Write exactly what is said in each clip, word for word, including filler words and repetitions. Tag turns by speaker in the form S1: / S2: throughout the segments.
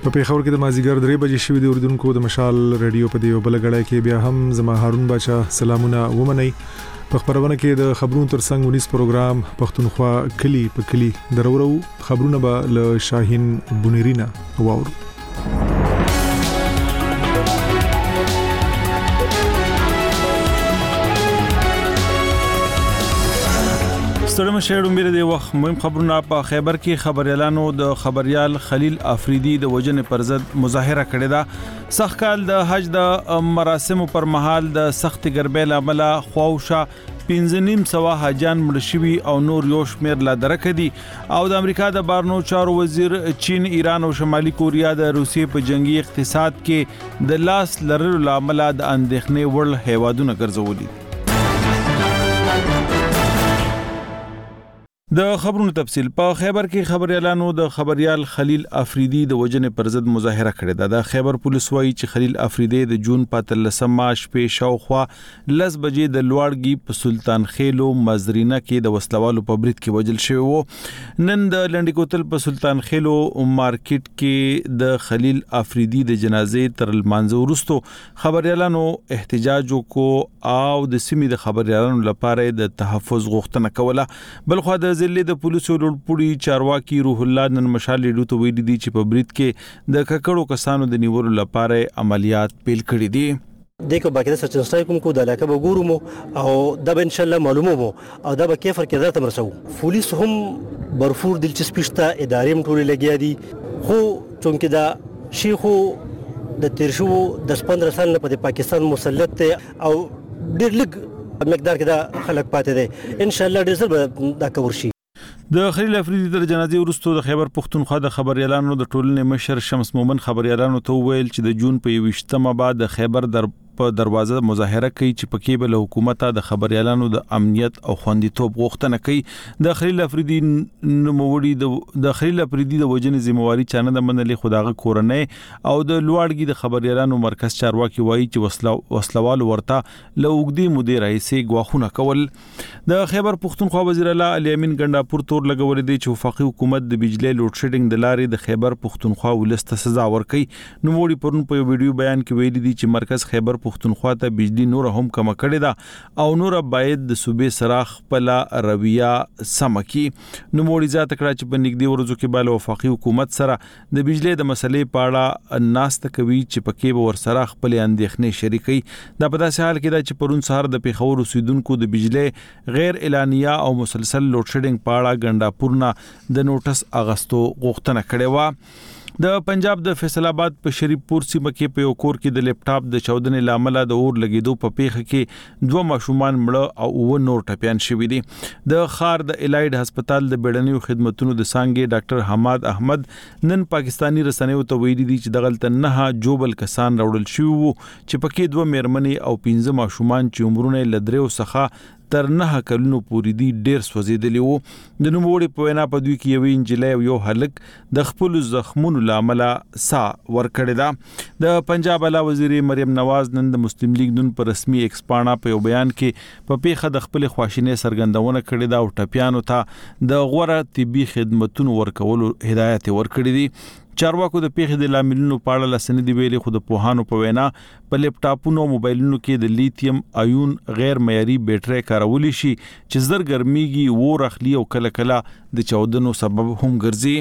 S1: په پیښور کې د مازیګر درې بجې شوې د اردوونکو د مشال رادیو په دیو بلګړای کې بیا هم زما هارون بچا سلامونه ومني. په خبرونه کې د خبرونو ترڅنګ ونیس پروګرام پښتونخوا کلی په کلی درورو خبرونه به له شاهین بونیرینا واورو.
S2: ستړم شهر امید دی وخت مهم خبرونه په خیبر کې خبريالانو د خبريال خلیل افریدي د وجنې پر ضد مظاهره کړې ده. سخت کال د حج د مراسمو پر مهال د سخت ګربې لامل خواوشه پنځه نیم سوا حاجان مړ شوي او نور یو شمېر لا درکه دي. او د امریکا د بارنو چارو وزیر چین، ایران او شمالي کوریا د روسیې په جنگي اقتصاد کې د لاس لرلو لامل د اندېښنې وړ هیوادونه ګرځولي. د خبرونو تفصیل په خیبر کې خبريالانو د خبريال خلیل افریدي د وجنې پر ضد مظاهره کړې ده. د خیبر پولیس وایي چې خلیل افریدي د جون په اتلسمه شپې شاوخوا لس بجې د لوړګي په سلطان خېلو مزرینه کې د وسلوالو په برید کې وژل شوی وو. نن د لنډی کوتل په سلطان خېلو مارکیټ کې د خلیل افریدي د جنازې تر لمانځه وروسته خبريالانو احتجاج وکړ او د سیمې د خبريالانو لپاره د تحفظ غوښتنه کوله. بلخو د ضلع د پولیسو لوړپوړي چارواکي روح الله نن مشال لیدو ته ویلي دي چې په برید کې د ککړو کسانو د نیولو لپاره عملیات پیل کړي دي.
S3: دغه باقي سرچ نشټای کوم کو د علاقه به ګورو مو او د ان شاء الله معلومو مو او د به کیفر کې ذات مرسو. پولیس هم برفور دلچسپشته ادارې مټولې لګیا دي خو چونکه دا شیخو د تیرشو د پندرہ سال په پاکستان مسلط او ډېر لږ مقدار کې دا خلک پاتې دي. ان شاء الله ډېر زر دا کور شي.
S2: د خلیل افریدي تر جنازې وروسته د خیبر پښتونخوا د خبريالانو د ټولنې مشر شمس مومن خبريالانو ته ویل چې د جون په یوشتمه بعد د خیبر در په دروازه مظاهره کوي چې پکې به له حکومت د خبريالانو د امنیت او خوندیتوب غوښتنه کوي. د خلیل افریدي نوموړي د خلیل افریدي د وجنې ذمہواری چانه د منلې خداغه کورنۍ او د لوړګي د خبريالانو مرکز چارواکي وایي چې وسلوال ورته له وګړي مدیر رئیسي غواخونه کول. د خیبر پښتونخوا وزیر الله علي امین ګنداپور تور لګولې دي چې وفاقي حکومت د بجلی لوډ شیډینګ د لارې د خیبر پښتونخوا ولسته سزا ورکړي. نوموړي پرون په ویډیو بیان کې ویلي دي چې مرکز خیبر پښتونخوا ته بجلی نور هم کم کړي ده او نور باید د صوبې سراخ پلا رویه سمکی. نوموړي ذات کړه چې په نږدې ورځو کې بل وفاقي حکومت سره د بجلی د مسلې په اړه ناست کوي چې پکې به ور سره خپل اندېښنې شریکي. دا په داسې حال کې ده چې پرون سهار د پیښور اوسیدونکو د بجلی غیر اعلانیه او مسلسل لوډ شیډینګ په اړه ګنداپورنا د نوټس اغستو غوښتنه کړې و. د پنجاب د فیصل آباد په شریف پور سیمه کې په یو کور کې د لیپټاپ د چودنې لامل د اور لګیدو په پیښه کې دوه ماشومان مړه او و نور ټپيان شوي دي. د خار د الایډ هسپتال د بیړنیو خدماتو د سانګي ډاکټر حماد احمد نن پاکستانی رسنیو ته ویلي دي چې دغلت نه جوبل کسان راوړل شوی وو چې پکې دوه میرمنې او پنځه ماشومان چې عمرونه لدریو څخه تر نه کلونو پورې دي ډېر سوځېدلی وو. د نوموړي په وینا په دوی کې یو انجلۍ او یو هلک د خپل زخمونو لامل سا ورکړی ده. د پنجاب اعلی وزیر مریم نواز نن د مسلم لیگ نن په رسمي ایکس پاڼه په یو بیان کې په پیښه د خپل خواشینۍ څرګندونه کړې ده او ټپیانو ته د غوړه طبي خدماتو ورکولو هدایت ورکړي دي. چارواکو د پیښې د لاملونو په اړه لسنې دی ویلي خو د پوهانو په وینا په لیپټاپونو او موبایلونو کې د لیتیم ایون غیر معیاري بیټرۍ کارول شي چې زر ګرميږي و رخلی او کله کله د چاودنو سبب هم ګرځي.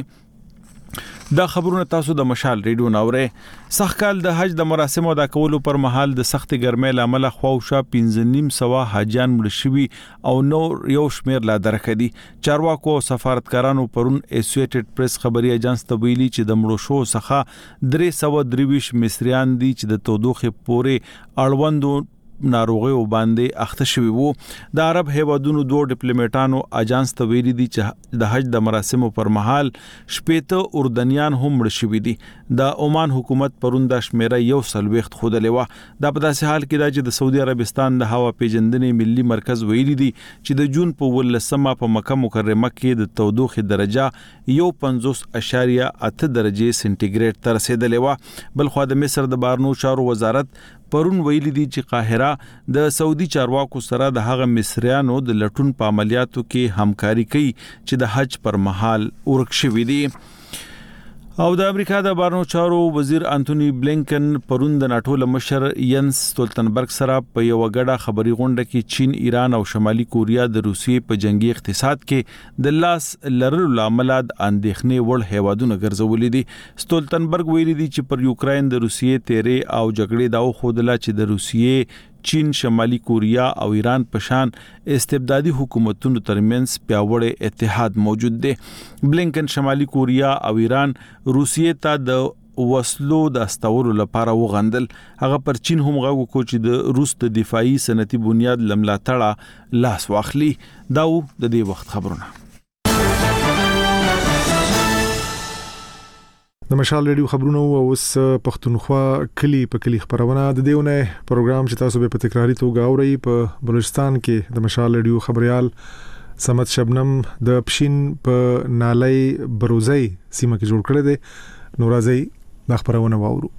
S2: دا خبرونه تاسو د مشال ریډیو ناوره. سخت کال د حج د مراسمو ادا کولو پر مهال د سخت ګرمۍ لامل خواوشه پنځه نیم سوا حاجان مړ شوي او نور یو شمېر لا درکه دي. چارواکو او سفارتکارانو پرون اسوسییټډ پریس خبري اجانس ته ویلي چې د مړو شو څخه درې سوه درویش مصریان دي چې د تودوخه پورې اړوندو ناروغیو باندې اخته شوی وو. د عرب هیوادونو دوه ډیپلوماټانو اجانس ته ویلي دي چې د حج د مراسمو پر مهال شپېته اردنیان هم مړ شوي دي. د عمان حکومت پرون د شمیره یو سلويخت خودلې و. دا په داسې حال کې دا چې د سعودي عربستان د هوا پیژندنې ملي مرکز ویلي دي چې د جون په ولسمه په مکه مکرمه کې د تودوخه درجه یو پنځوس اشاریه اته درجه سنټیګریډ ته رسیدلې و. بل خو د مصر د بارنو چارو وزارت پرون ویلي دي چې قاهره د سعودي چارواکو سره د هغه مصریانو د لټون په عملیاتو کې همکاري کوي چې د حج پر مهال ورک شوي دي. او د امریکا د بهرنیو چارو وزیر انټونی بلینکن پرون د ناتو مشر ینس ستولتنبرګ سره په یو غړه خبري غونډه کې چین، ایران او شمالي کوریا د روسیې په جنگي اقتصاد کې د لاس لرلو لامل د اندېښنې وړ هیوادونه ګرځولې دي. ستولتنبرګ ویلي دي چې پر یوکرين د روسیې تیرې او جګړې دا خودله چې د روسیې، چین، شمالي کوریا او ایران په شان استبدادي حکومتونو ترمنځ پیاوړی اتحاد موجود دی. بلینکن شمالي کوریا او ایران روسیې ته د وسلو د استولو لپاره وغندل. هغه پر چین هم غوښتل کو چې د روس د دفاعي صنعتي بنیاد لملاتړه لاس واخلي. دا د دې وخت خبرونه.
S1: د مشال ریډیو خبرونه او اوس پښتونخوا کلی په کلی خبرونه د دیونه پروګرام چې تاسو به په تکراری توګه اورئ. په بلوچستان کې د مشال ریډیو خبريال سمت شبنم د پښین په نالای بروزي سیمه کې جوړ کړی دی. نورازي د خبرونه واورو.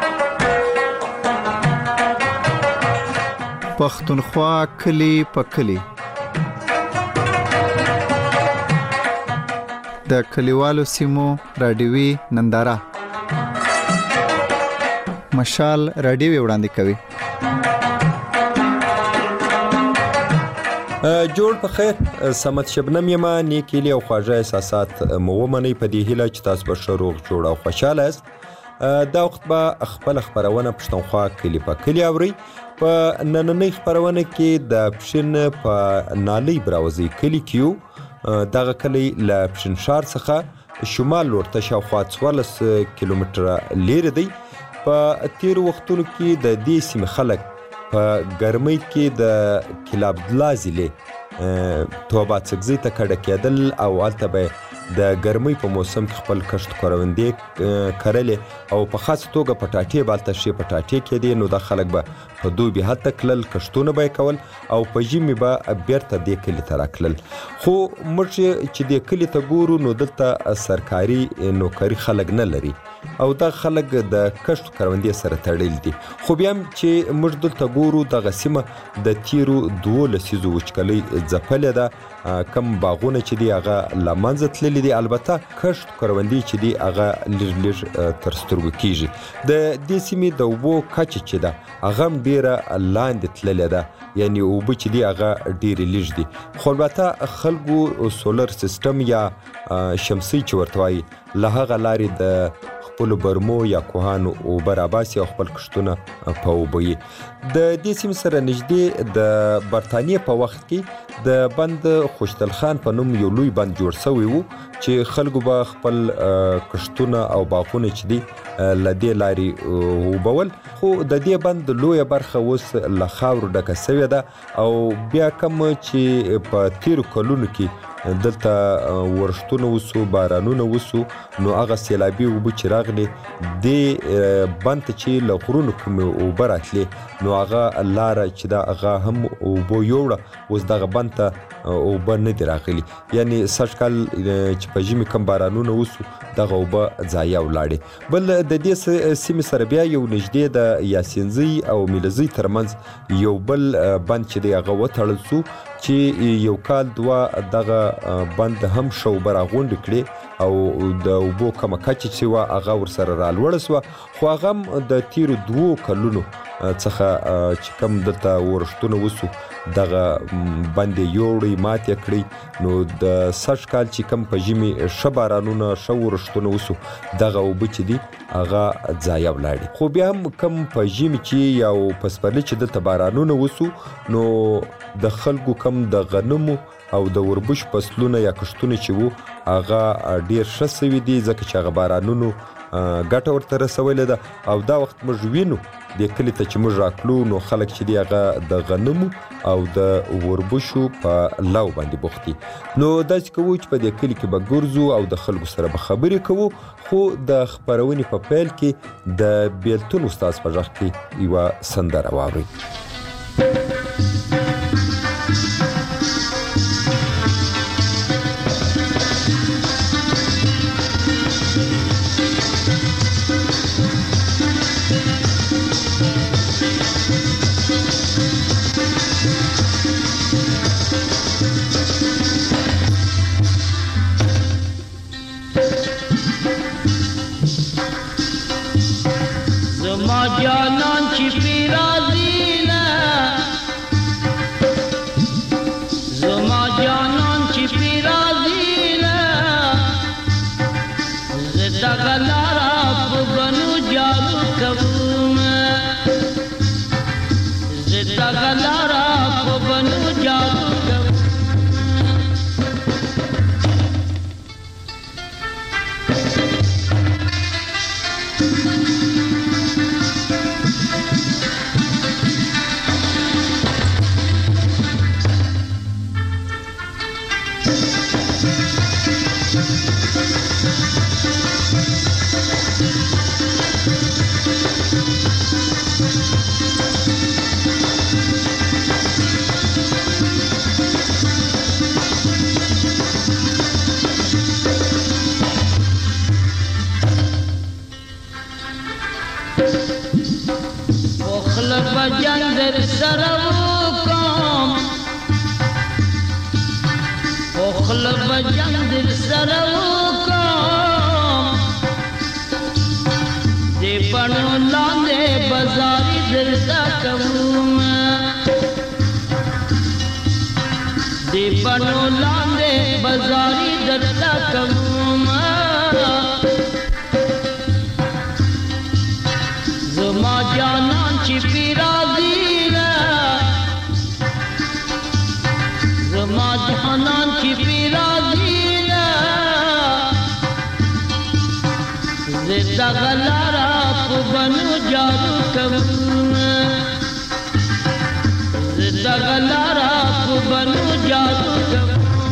S4: پښتونخوا کلی په کلی د کلیوالو سیمو رادیوي ننداره مشال رادیوي وړاندې کوي.
S5: جوړ په خیر، سمت شبنم یما نیکیلی او خواږه احساسات مو ومني په دې هیله چې تاسو به شروع جوړ او خوشاله است. دا وخت به خپل خبرونه پښتونخوا کلی په کلی اوري. په نننۍ خبرونه کې د پښین په نالۍ براوزي کلی کیو دغه کلی له پښنشار څخه شمال لورته شاوخوا څوارلس کیلومتره لري دی. په تیر وختونو کې د دې سیمې خلک په ګرمۍ کې د کلاب لازلې توبه څګزي ته کډه کېدل او البته به د ګرمۍ په موسم کې خپل کښت کروندې کړلې او په خاص توګه پټاټې بالته شي پټاټې کې دي. نو د خلک به په دوبي حتی کلل کښتونه به کول او په ژمي به بیرته د کلی ته راکلل. خو موږ چې د کلی ته ګورو نو دلته سرکاري نوکری خلک نه لري او دا خلک د کښت کروندې سره تړل دي. خو بیا چې موږ دلته ګورو د غسیمه د تیرو دوه لسیزو وچکلۍ ځپلې ده. کم باغونه چې دی هغه لمنځه تللي دي. البته کښت کروندې چې دی هغه لږ لږ تر سترګو کیږي. د دې سیمې د اوبو کچه چې ده هغه ډیره لاندې تللې ده، یعنی اوبه چې دی هغه ډیره لږ دي. خو البته خلکو سولر سیستم یا شمسي چې ورته وایي له هغه لارې د خپل برمو یا کوهانو او براباسي او خپل کښتونه په وبوي. د دې سیمې سره نږدې د برتانیې په وخت کې د بند خوشتل خان په نوم یو لوی بند جوړ شوی وو چې خلکو به خپل کښتونه او باغونه چې دي لدې لاري وبول. خو د دې بند لویه برخه اوس له خاورو ډکه شوې ده او بیا کوم چې په تیرو کلونو کې دلته ورښتونه وسو، بارانونه وسو، نو هغه سیلابي اوبه چې راغلي د بند چې له غرونو کوم اوبه راتلې نو هغه لاره چې دا هغه هم اوبه یوړه اوس دغه بند ته اوبه نه دي راغلي. یعنی سږ کال چې په ژمي کوم بارانونه وسو دغه اوبه ضایع ولاړې. بل د دې سیمې سره بیا یو نږدې د یاسینزۍ او میلزۍ ترمنځ یو بل بند چې دی هغه وتړل سو چې یو کال دوه دغه بند هم شو براغونډ کړي او د اوبو کومه کچه چې وا هغه ورسره رالوړه سو. خو هغه د تیرو دوه کلونو څخه چې کوم دلته ورښتونه وسو دغه باندې یوړی ماته کړی نو د سږ کال چې کوم په ژمي شبارانونه شو ورښتونه وسو دغه اوبه چې دي هغه ضایع ولاړي. خو بیا هم کوم په ژمي چې یو پسپرلي چې دلته بارانونه وسو نو د خلکو کم د غنمو او د وربوش فصلونه یا کښتونه چې وو هغه ډیر ښه سوي دي ځکه چې هغه بارانونو ګټه ورته رسولې ده. او دا وخت موږ وینو د کلی ته چې موږ راکلو نو خلک چې دی هغه د غنمو او د وربوشو په لو باندې بوخت دي. نو داسې کوو چې په دې کلی کې به ګرځو او د خلکو سره به خبرې کوو. خو د خپرونې په پیل کې د بیلتون استاد په غږ کې یوه سندره واورئ.
S6: در سره وکم او خوله به جنګ در سره وکم د بڼو لاندې بازاري درته کوم د بڼو لاندې بازاري درته کوم زما جانان چې پی راځي زما جانان چې پی راځي زه دغه لاره په بنو جادو کوم زه دغه لاره په بنو جادو کوم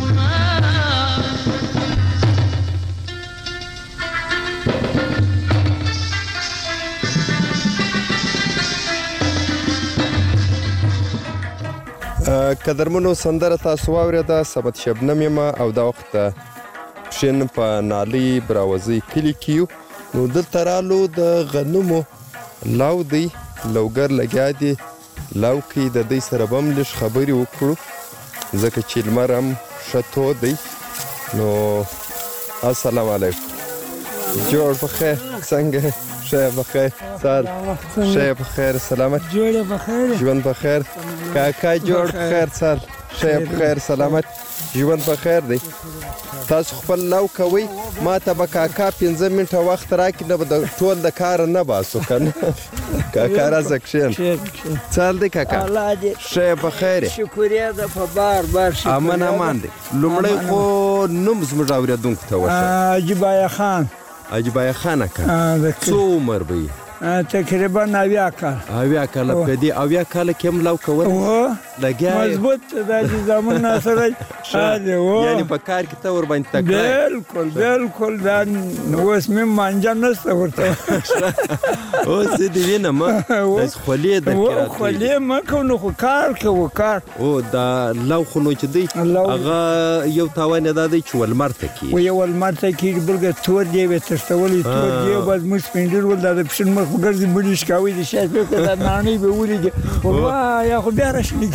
S5: قدرمنو سندره تاسو واورېده صمد شبنم یم او دا وخت پښین په نالۍ براوزۍ کلي کې یو نو دلته رالو د غنمو لاو دی لوګر لګیا دی لاو کې د دوی سره به هم لږ خبرې وکړو ځکه چې لمر هم ښه تود دی نو السلام علیکم جوړ بخیر څنګه ښه بخیر سال ښه بخیر سلامت
S7: جوړ بخیر
S5: ژوند بخیر کاکا جوړ بخیر سال ښه بخیر سلامت ژوند بخیر دی تاسو خپل لو کوئ ما ته به کاکا پنځه منټه وخت راکړي نه به د ټول د کاره نه باسو که نه کاکا راځه کښېن څه حال دی کاکا ښه بخیر یې
S7: شکریه ده په بار بار شکریه
S5: امان امان دی لومړی خو نوم زموږ اورېدونکو ته وښه
S7: عجیبایه خان
S5: عجیبایه خان اکا څو عمر به یې
S7: تقریبا اویا کال
S5: اویا کاله په دې اویا کاله کې هم لو کول لګیا
S7: مضبوط دا چې زمون سره
S5: یعنی په کار کې ته ور باندې تکړه
S7: بالکل بالکل دا اوس مې مانجه نشته ورته
S5: اوس دې وینم اوس خولې د
S7: کړه خولې مکو نو خو کار کوو کار
S5: او دا لو خو نو چې دی هغه یو تاوان دا دی چې ولمر ته کې
S7: و یو ولمر ته کې بلګه تور دی وې تشتولې تور دی باز مې سپینډر ول دا پښین مخ ګرځي مړي شکاوي دي شاید په دا نانې به ولېږي واه یا خو بیا راشي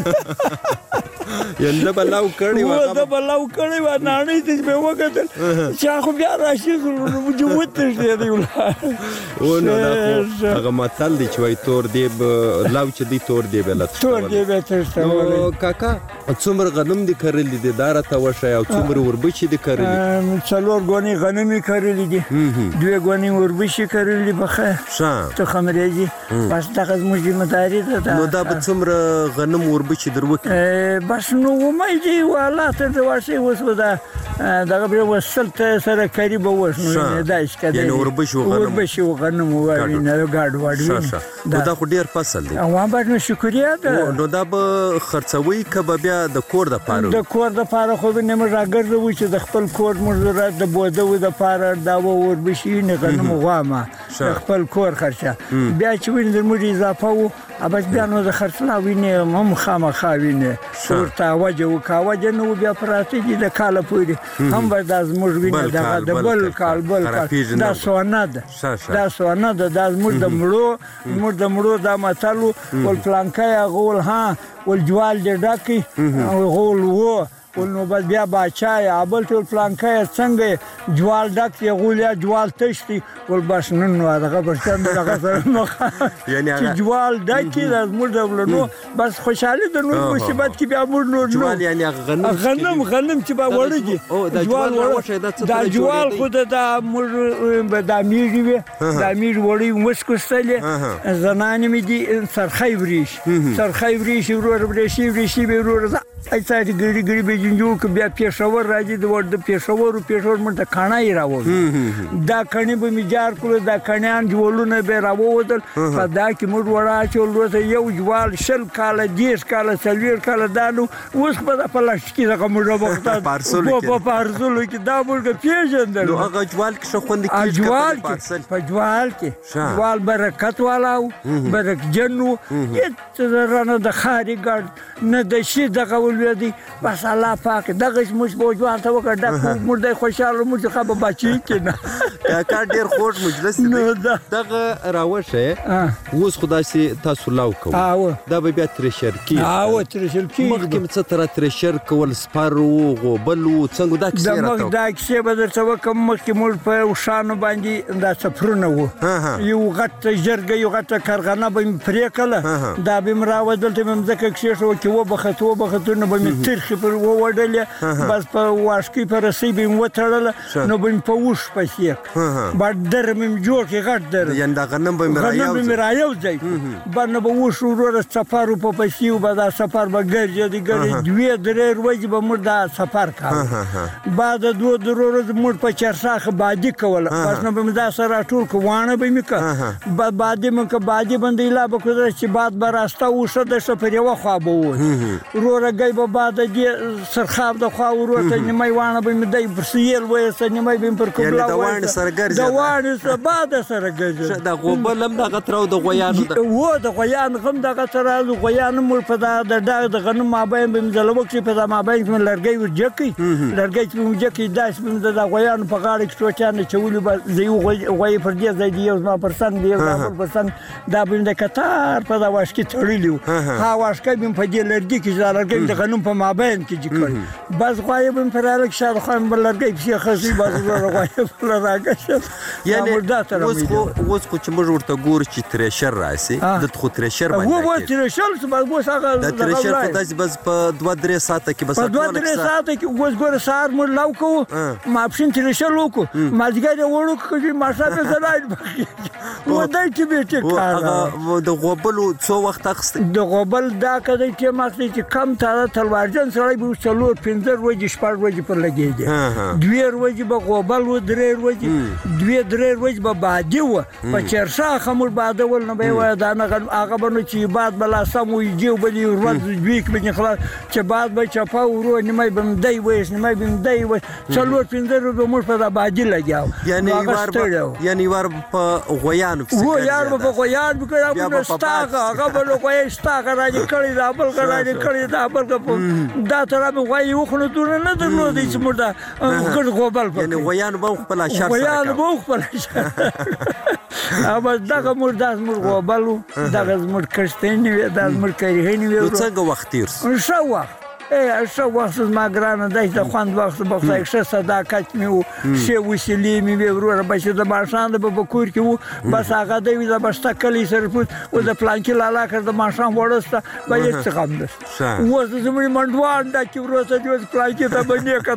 S5: یعنی دا بلاو کړی و
S7: دا بلاو کړی و نانې دې به وکړل چې خو بیا راشي جو وته دې ولا
S5: او نو دا هغه متل دی چې وای تور دی لاو چې دی تور دی بل
S7: تور دی به تاسو
S5: کاکا څومره غنم دي کړلې دي دار ته وشه او څومره وربشي دي کړلې
S7: څلور غونې غنم کړلې دي دوه غونې وربشي کړلې بخه
S5: شام
S7: ته خمرېږي بس دغه زموږ ذمہداري ده
S5: نو دا به څومره غنم وربشي دروکې
S7: بس نو ومای دی والا ته د ورسې وسو دا دغه به وسل ته سره کاری به وښنو دا اسکده
S5: یعنی وربشي غنم
S7: وربشي غنم وایي نه ګاډ واډ
S5: نو دا خو ډیر فصل دی
S7: او باندې شکریا ده
S5: نو دا به خرڅوي کبه بیا د کور د پاره
S7: د کور د پاره خو نه موږ راګرځو چې د خپل کور موږ د بوده د پاره دا وربشي نه غنم غوامه خپل کور خرچه بیا چې وین د موږ اضافه وو ابد بیا نو د خرڅلا وینې هم خامخا وینې ورته وجه وکاوجه نو بیا پراته دي د کاله پورې هم به د زموږ وینې دغه د بل کال بل کال دا سونه ده دا سونه ده د زموږ د مړو موږ د مړو د متلو ول پلانکای غول ها ول جوال د ډکی غول وو ول نو بس بیا باچای ابل ټول پلانکای څنګه جوال ډک یې غولیا جوال تشتي ول بس نن نو هغه برشم دغه سره نو
S5: یعنی
S7: چې جوال ډک د موږ دولنو بس خوشاله د نور مصیبت کې بیا موږ نور
S5: جوال یعنی غنم
S7: غنم غنم چې با وړږي
S5: جوال وروشه د
S7: دا جوال خو د موږ د امیر وي د امیر وړي مسکوستلې زنانې مې دي سرخی وریش سرخی وریش ورور وریشي وریشي به ورور ایسا دې ګړي ګړي به جنجو کې بیا پېښور راځي د ورته پېښور پېښور مړ د کانای راوړ دا کڼي به میجار کړو دا کڼیان جوړونه به راووتل په دا کې موږ وړا چې ورته یو جوال شل کاله دیش کاله سلویر کاله دانو اوس په پلاستیکي رقم موږ وخت په پارسل کې دا موږ پیژندل
S5: نو هغه جوال کې شو خوند کې
S7: جوال کې په جوال کې جوال برکت والاو برک جنو هیڅ رانه د خاري ګډ نه د شي دغه ولوېدی بس الله پاک دغه موږ به ځوان ته وکړ ډاکټر موږ د خوشاله موږ څخه به بچی کنه
S5: کاکا ډیر خوش مجلس دی دغه راوشه اوس خدای سي تاسو لاو کوو دا به بیا ترشر کی
S7: او ترشر کی
S5: مخکې څه تر ترشر کول سپارو غوبلو څنګه دا کیسه راته
S7: دا کیسه به درته وکم مخکې موږ په شانو باندې دا سفرونه وو یو غټ جرګه یو غټ کارخانه به پرې کله دا به مراوه دلته مې ځکه کښې شو کې و بخته و بخته نو به مې ترخې پر ووډلې بس په واشکي په رسۍ به مې وتړله نو به مې په اوښ پسې بټ در مې جوړ کړې غټ در
S5: یعنې دا غنم به مې
S7: رايوځئ بر نه به اوښ وروره سفر و په پسې و به دا سفر به ګرځېدی ګرځېدی دوې درې ورځې به موږ دا سفر کاوه بعد دوه درې ورځې موږ په چرساخ بادي کوله بس نو به مې دا سره راټول کړه واڼه به مې کړه بادي مې کړه بادي باندې لا به کړه چې باد به راسته اوښه دښته پر یوه خوا به ووت وروره ګی به باد د دې سرخاب د خوا وروته نیمه واڼه به مې دی پر سیل ویسته نیمه به مې پر قبله
S5: د واڼې سره ګرځېده
S7: د واڼې سره باد سره ګرځېده
S5: د غوبل هم دغه تر او د غویانو
S7: و د غویانو هم دغه تر او غویانو مور په دا د ډاغ د غنم مابین به مې ځله وکړي په دا مابین کې مې لرګی ورجکي لرګی چې مې جکي داس به مې د غویانو په غاړه کې ټوچانه چولي به زه یو غوی پر دې ځای دی یو زما پر څنګ دی یو زما پر څنګ دا به مې د کتار په دا واشکي تړلی و ها واشکي به مې په دې لرګي کې دا لرګی د غنم په مابین کې جکړ بس غوی به مې پر الک شاده خو مې لرګی پسې خسي بس غوی په راګشه
S5: یعنې اوس خو اوس خو چې موږ ورته ګورو چې ترشر راسي د خو ترشر باندې
S7: و و ترشر څه به اوس هغه
S5: د ترشر په داسې بس په دوه درې ساعته کې بس
S7: په دوه درې ساعته کې اوس ګوره سهار موږ لاو کوو ماپښین ترشر وکړو مازدیګر یې وړو کړو ماښام یې زلاید ودی چې به ټیکاره
S5: د غوبلو څو وخت اخیستی
S7: د غوبل دا کدی ټیم اخیستی چې کم تاره تلوارجن سړی به څلور پنځه ورځې شپږ ورځې پر لګېدی دوې ورځې به غوبل و درې ورځې دوې درې ورځې به بادي وه په چرساخه موږ بادول نه به یې وایه دا نه هغه به نو چې باد به لا سم ویجې و به دې ورځ دوی کې به دې خلاص چې باد به چپه ورو نیمه به مې دی ویست نیمه به مې دی ویست څلور پنځه ورځې به موږ په دا بادي لګیا
S5: یعنې وار په غویانو پسې
S7: و یار به په غویانو پسې کړی هغه سټاغه هغه به نو غوی سټاغه رانې کړی دا بل که رانې کړی دا بل که دا تر مې غوی وخوندونه نه درلودی چې موږ دا ګډ غوبل
S5: یعنې غویانو به هم خپل اشر سره
S7: غویانو به هم خپل اشر او بس دغه موږ دا زموږ غوبل و دغه زموږ کښتۍ وې دا زموږ کریهنې وې
S5: نو څنګه وخت تېر سو
S7: ښه وخت ای ښه وخت زما ګرانه دی د خوند وخت به خدای ښه صداقت مې و ښې وسیلې مې وې وروره به چې د ماښام د به په کور کې و بس هغه دی وي د به شته کلی سره پوت و د پلانکي لالا کړ د ماښام وړه شته به هېڅ څه غم نشته اوس د زموږ منډوان ډکې وروسته دې اوس پلانکي ته به نیکه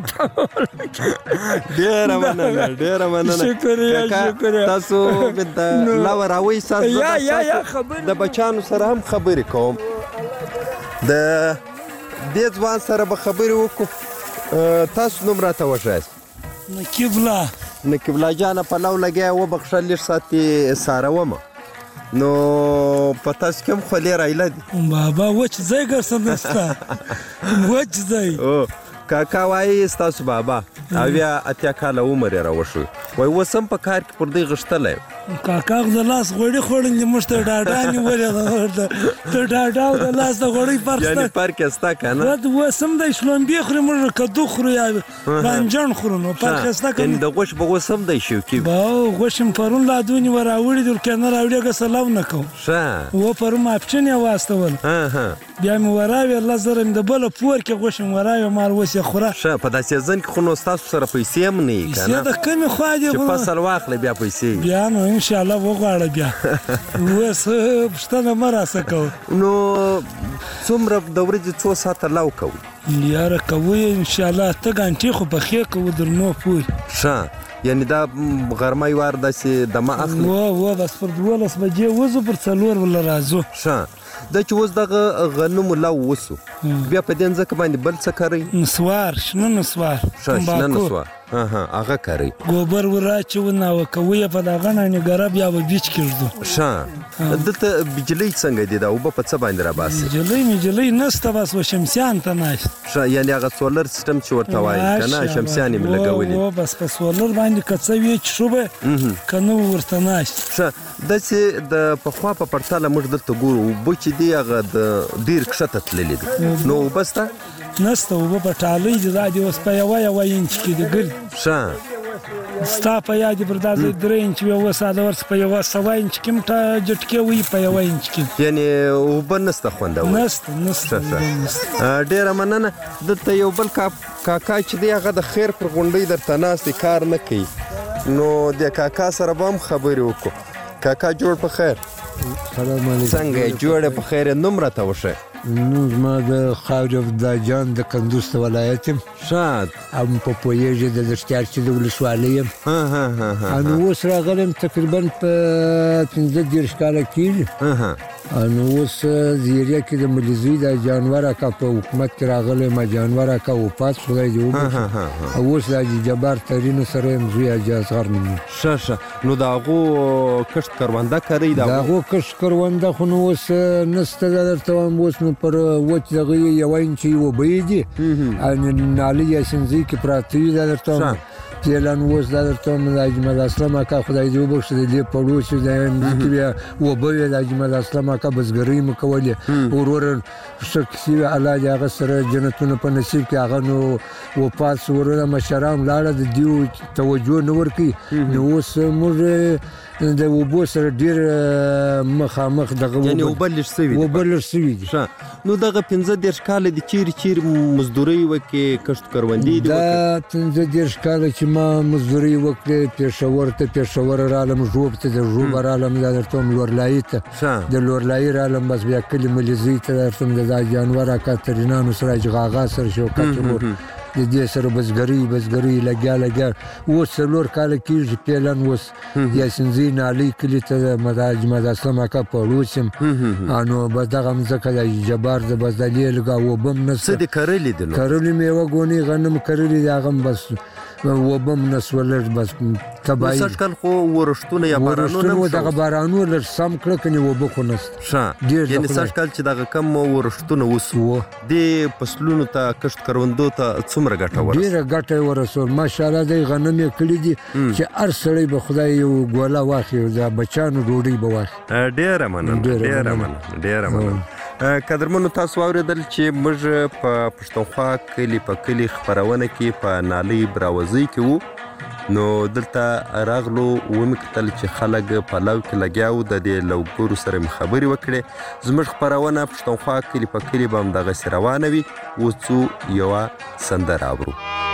S5: ډېره مننه ډېره مننه
S7: شکریه شکریه
S5: تاسو د لاوه راوایستاست د بچیانو سره هم خبرې کوم د دې ځوان سره به خبرې وکړو تاسو نوم راته وښایاست
S8: نقیب الله
S5: نقیب الله جانه په لو لګیا وبخښه لږ ساعت یې څارومه نو په تاسو کې هم خولې رایله دي
S8: بابا وچ ځای ګرسه نسته وچ ځای
S5: کاکا وایي ستاسو بابا اویا اتیا کاله عمر یې راوښوي وایي اوس هم په کار کې پر دوی غښتلی
S8: کاکا د لاس غوړي خوړلې موږ ته ډاډا نیولې ده ته ډاډا او د لاس د غوړي فرق شته
S5: یعنې فرق یې شته که نه
S8: اوس هم دی شلومبې خوري موږ کدو خورو یا بانجان خورو نو فرق یې شته که
S5: یعنې د غوښې به اوس هم دی شوکي
S8: با غوښې مې پرون لا دونې ور راوړي دي ورکې نه راوړي هغه سلام نه کوم
S5: ښه
S8: و پرون ماپښین یې واستول بیا مې وراوې الله زره مې د بله پور کې غوښې مې وراوې مال اوس یې خوره
S5: ښه په دا سیزن کې خو نو ستاسو سره پیسې هم نه وي که نه
S8: پیسې د کمې خوا دي
S5: چې فصل واخلې بیا پیسې
S8: بیا نو انشاءالله وغواړه بیا اوس پوښتنه مه راسه کوه
S5: نو څومره د ورځې څو ساعته لو کوئ
S8: یاره کوو یې انشاءالله اته ګنټې خو پخې کوو در نو پورې
S5: ښه یعنې دا غرمه وار داسې دمه اخلي
S8: و و بس پر دولس بجې وځو پر څلور وله راځو
S5: ښه دا چې اوس دغه غنمو لو وسو بیا په دې ځمکه باندې بل څه کوئ
S8: نسوار شنه نسوار
S5: ښه شنه نسوار هغه کوئ
S8: ګوبر وراچوو ناوکوو یې په دغه نه نګره بیا به بیچ کېږدو
S5: ښه دلته بجلۍ څنګه دي دا اوبه په څه باندې راباسي
S8: بجلۍ مجلۍ نسته بس و شمسیان ته ناست
S5: ښه یعنې هغه سولر سیسټم چې ورته وایي که نه شمسیان یې مې لګولي
S8: و بس په سولر باندې که څه وي څښو به که نه ورته ناست
S5: ښه داسې د پخوا په پرتله موږ دلته ګورو اوبه چې دي هغه د ډېر کښته تللي دي نو اوبه شته
S8: نسته اوبه په ټالۍ دي دا دې اوس په یوه یوه انچ کې دي ګرد
S5: ښه
S8: ستا په یاد پر دا ځای درې انچ وي اوس دا ورس په یوه سوه انچ کې هم جټکې وي په یوه انچ کې
S5: یعنې اوبه نسته خوندور
S8: نسته نسته
S5: ډېره مننه دلته یو بل کاکا چې دی هغه د خیر پر غونډۍ درته ناست دی کار نه کوي نو د کاکا سره به هم خبرې وکړو کاکا جوړ په خیر
S9: سلام علیکم
S5: څنګه یې جوړې په خیر نوم راته وښیه
S9: نو زما د خاورې عبدالجان د کندوز ته ولایت یم
S5: شاد
S9: هم په پوهېږې د دشتیار چې د ولسوالۍ یم نو اوس راغلی یم تقریبا په پنځه دېرش کاله کېږي نو اوس زیریه کې د ملیزوی د جانور اکا په حکومت کې راغلی یم جانور اکا وفات خدای دې وبخښي او اوس د حاجي جبار ترینو سره یم زوی حاجي اصغر نوم
S5: ښه ښه نو د هغو کښت کرونده کوئ
S9: د هغو کښت کرونده خو نو اوس نسته دا درته وایم اوس نو پر وچ دغه یوه انچې اوبه یې دي نالۍ یا سینځۍ کې پراته وي دا درته وایم تیلان اوس دا درته وایم د حاجي ملا اسلام اکا خدای دې وبخښي د دې پړو چې د مځکې بیا اوبه وې د حاجي ملا اسلام اکا بزګرۍ مو کولې ورور ښه کیسې وې الله دې هغه سره جنتونه په نصیب کړي هغه نو وفات شو ورونه مشران لاړه د دې توجه نه ورکوي نو اوس موږ د اوبو سره ډېر مخامخ دغه
S5: یعنې اوبه لږ سوي دي
S9: اوبه لږ سوي دي
S5: نو دغه پنځه دېرش کاله دي چیرې چیرې مزدورۍ وکړې کښت کروندې دي
S9: دا پنځه دېرش کاله چې ما مزدورۍ وکړې پېښور ته پېښور رالم ژوب ته د ژوب رالم دا درته وایم لورلایي ته د لورلایي رالم بس بیا کلي ملیزۍ ته درته وایم د دا جانور اکا ترینانو سره حاجي غاغا سره شوکت ورور د دې سره بزګرۍ بزګرۍ لګیا لګیا اوس څلور کاله کېږي پیلن اوس یاسینځۍ نالۍ کلي ته د حاجي ملا اسلام اکا پړوس یم نو بس دغه مځکه د حاجي جبار د بس د لیلګه اوبه هم نسته
S5: څه دې کرلي دي نو
S9: کرلي مې یوه ګونۍ غنم کرلي دي هغه هم بس اوبه هم نسوه لږ بس تباهي
S5: سږ کال خو ورښتونه یا بارانونه هم
S9: دغه بارانو لږ سم کړه کنې اوبه خو نسته
S5: ښه یعنې سږ کال چې دغه کم ورښتونه وسو دې فصلونو ته کښت کروندو ته څومره ګټه ورسول
S9: ډېره ګټه یې ورسول ماشاءالله دی غنم یې کړي دي چې هر سړی به خدای یو ګوله واخلي د بچیانو ډوډۍ به واخلي
S5: ډېره مننه ډېره مننه ډېره مننه قدرمنو تاسو واورېدل چې موږ په پښتونخوا کلي په کلي خپرونه کې په نالۍ براوزۍ کې وو نو دلته راغلو ومې کتل چې خلک په لو کې لګیا وو د دې لوګورو سره مې خبرې وکړې زموږ خپرونه پښتونخوا کلي په کلي به همدغسې روانه وي اوس څو یوه سندره اورو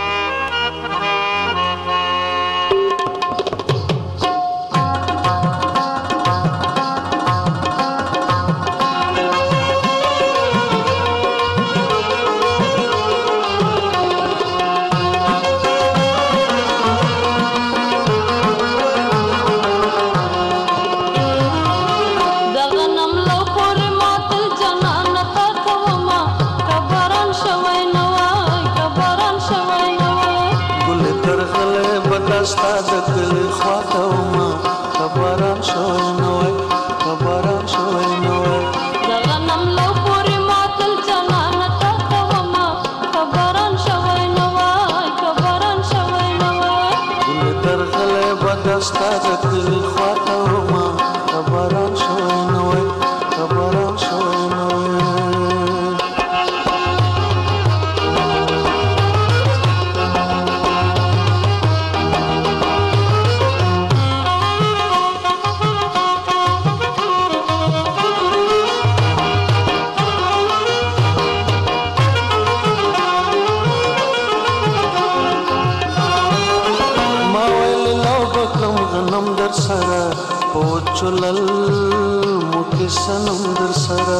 S10: چلل موکی سنم در سرا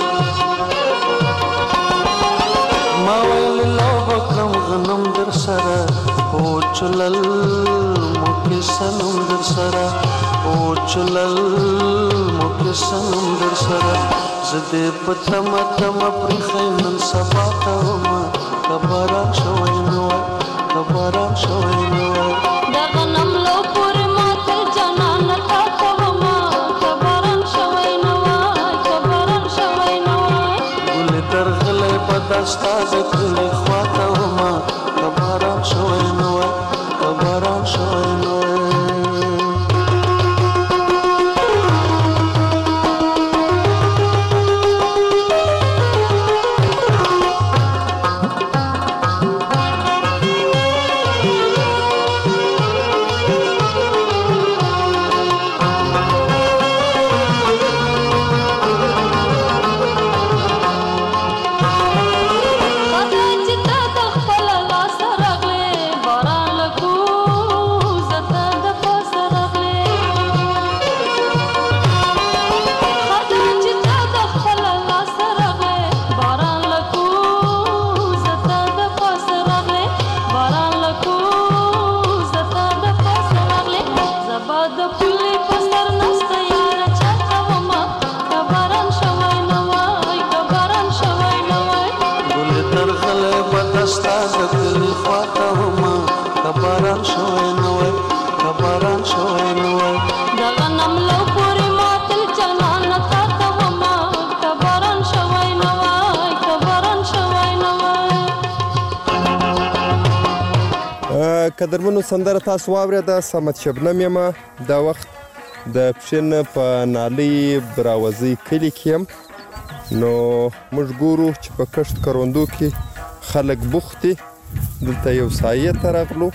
S10: ما ویل لو بکرم غنم در سرا او چلل موکی سنم در سرا او چلل موکی سنم در سرا زده پتم تم پر خیمن سبا تاوما کباران شوی نوای کباران شوی نوای
S11: دا غنم لو پور ماتل جنان تا
S10: دستا دکلی خواتا وما کباران شوی نوی کباران شوی نوی بستا د کلی خواته وما کباران شوی نه وای کباران شوی نه وای
S11: د غنم لو پورې ماتل جانانه تا ته وما کباران شوی نه وای کباران شوی نه وای.
S5: قدرمنو سندره تاسو واورېده صمد شبنم یم دا وخت د پښین په نالۍ براوزۍ کلي کې یم نو موږ ګورو چې په کښت کروندو کې خلک بوخت دي. دلته یو سایې ته راغلو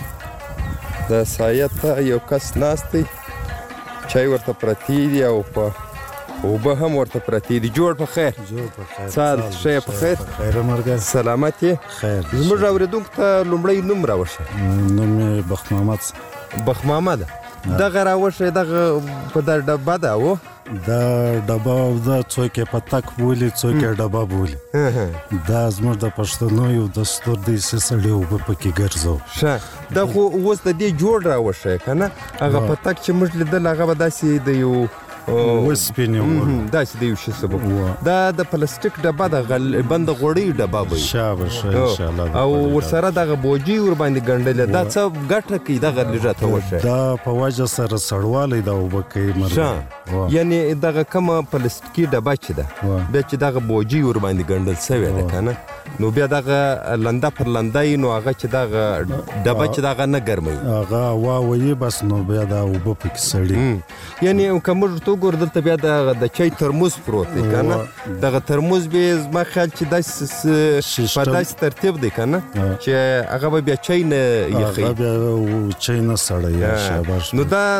S5: د سایې ته یو کس ناست دی چای ورته پرتې دي او په اوبه هم ورته پرتې دي. جوړ په خیر
S12: جوړ په خیر
S5: سال ښه یې په خیر
S12: خیر مرګ
S5: سلامت یې
S12: خیر.
S5: زموږ اورېدونکو ته لومړی نوم راوښیه.
S12: نوم یې بخت محمد
S5: بخت محمد دغه راوښیه دغه په دا ډبه ده و
S12: دا ډبه ده څوک یې پتک بولي څوک یې ډبه بولي. دا زموږ د پښتنو یو دستور دی چې سړی اوبه پکې ګرځو.
S5: ښه دا خو اوس د دې جوړ راوښیه که نه هغه پتک چې موږ لیدل هغه به داسې د یو
S12: وسپینې وو
S5: داسې د یو شي سبب دا د پلاستیک ډبه د غالبا د غوړیو ډبه به وي
S12: شابه انشاءالله
S5: او ورسره دغه بوجي ورباندې ګنډلې دا څه ګټه کوي دغه لږه ته وښیه.
S12: دا په وجه سره سړوالی دا اوبه کوي مرګ
S5: یعنې دغه کومه پلاستیکي ډبه چې ده بیا چې دغه بوجي ورباندې ګنډل سوې ده که نه نو بیا دغه لنده پر لنده یي نو هغه چې دغه ډبه چې دغه نه ګرموي
S12: هغه هوا ویي بس نو بیا دا اوبه پکې سړي.
S5: یعنې که موږ وګورو دلته بیا د چای ترموز پروت دی که نه دغه ترموز به زما خیال چې داسې په داسې ترتیب دی که نه چې هغه به بیا چای نه یخوي
S12: هغه بیا چای نه سړوي.
S5: نو دا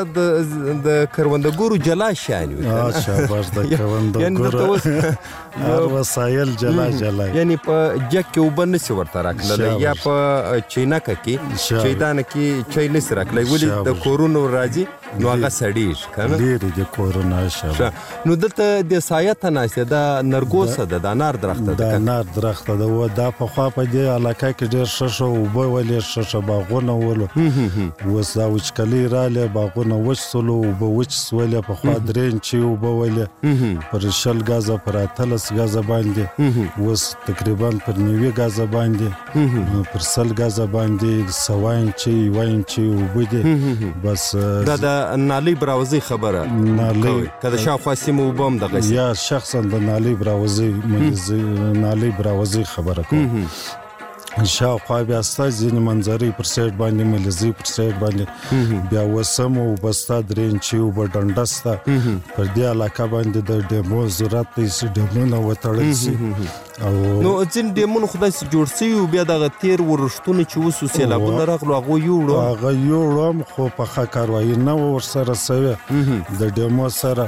S5: د کروندګرو جلا شیان وي
S12: شاباش د کروندګرو هر وسایل جلا جلا
S5: یعنې په جګ کې اوبه نشي ورته راکړلی یا په چینکه کې چایدانه کې چای نشي راکړلی ولې د کورونو راځي نو هغه سړیږي که نه
S12: ډېرې د کورونه شابه.
S5: نو دلته د سایه ته ناستې دا نرګوسه ده د انار درخته
S12: ده د انار درخته ده دا پخوا په دې علاقه کې ډېر ښه ښه اوبه ولې ښه ښه باغونه ولو اوس دا وچکلي راغلې باغونه وچ سولو اوبه وچ سولې پخوا درې انچې اوبه ولې پر شل ګازه پر اتلس ګازه باندې اوس تقریبا پر نوي ګازه باندې پر سل ګازه باندې سوا انچې یوه انچې اوبه دي بس.
S5: دا د نالۍ براوزۍ خبره
S12: نالۍ
S5: که د شاوخوا سیمو اوبه هم دغسې
S12: یا شخصا د نالۍ براوزۍ نالۍ براوزۍ خبره کوم. شاوخوا بیا ستا ځینې منظرې پر سایډ باندې ملیزۍ پر سایډ باندې بیا وسم اوبه ستا درې انچې اوبه ډنډه ستا پر دې علاقه باندې د ډیمو ضرورت دی چې ډیمونه وتړل سي.
S5: نو ځینې ډیمونه خو داسې جوړ سوي وو بیا دغه تېر ورښتونه چې اوس سیلابونه راغلو هغه یوړو
S12: هغه یوړو خو پخه کاروایي نه وه ورسره سوې د ډیمو سره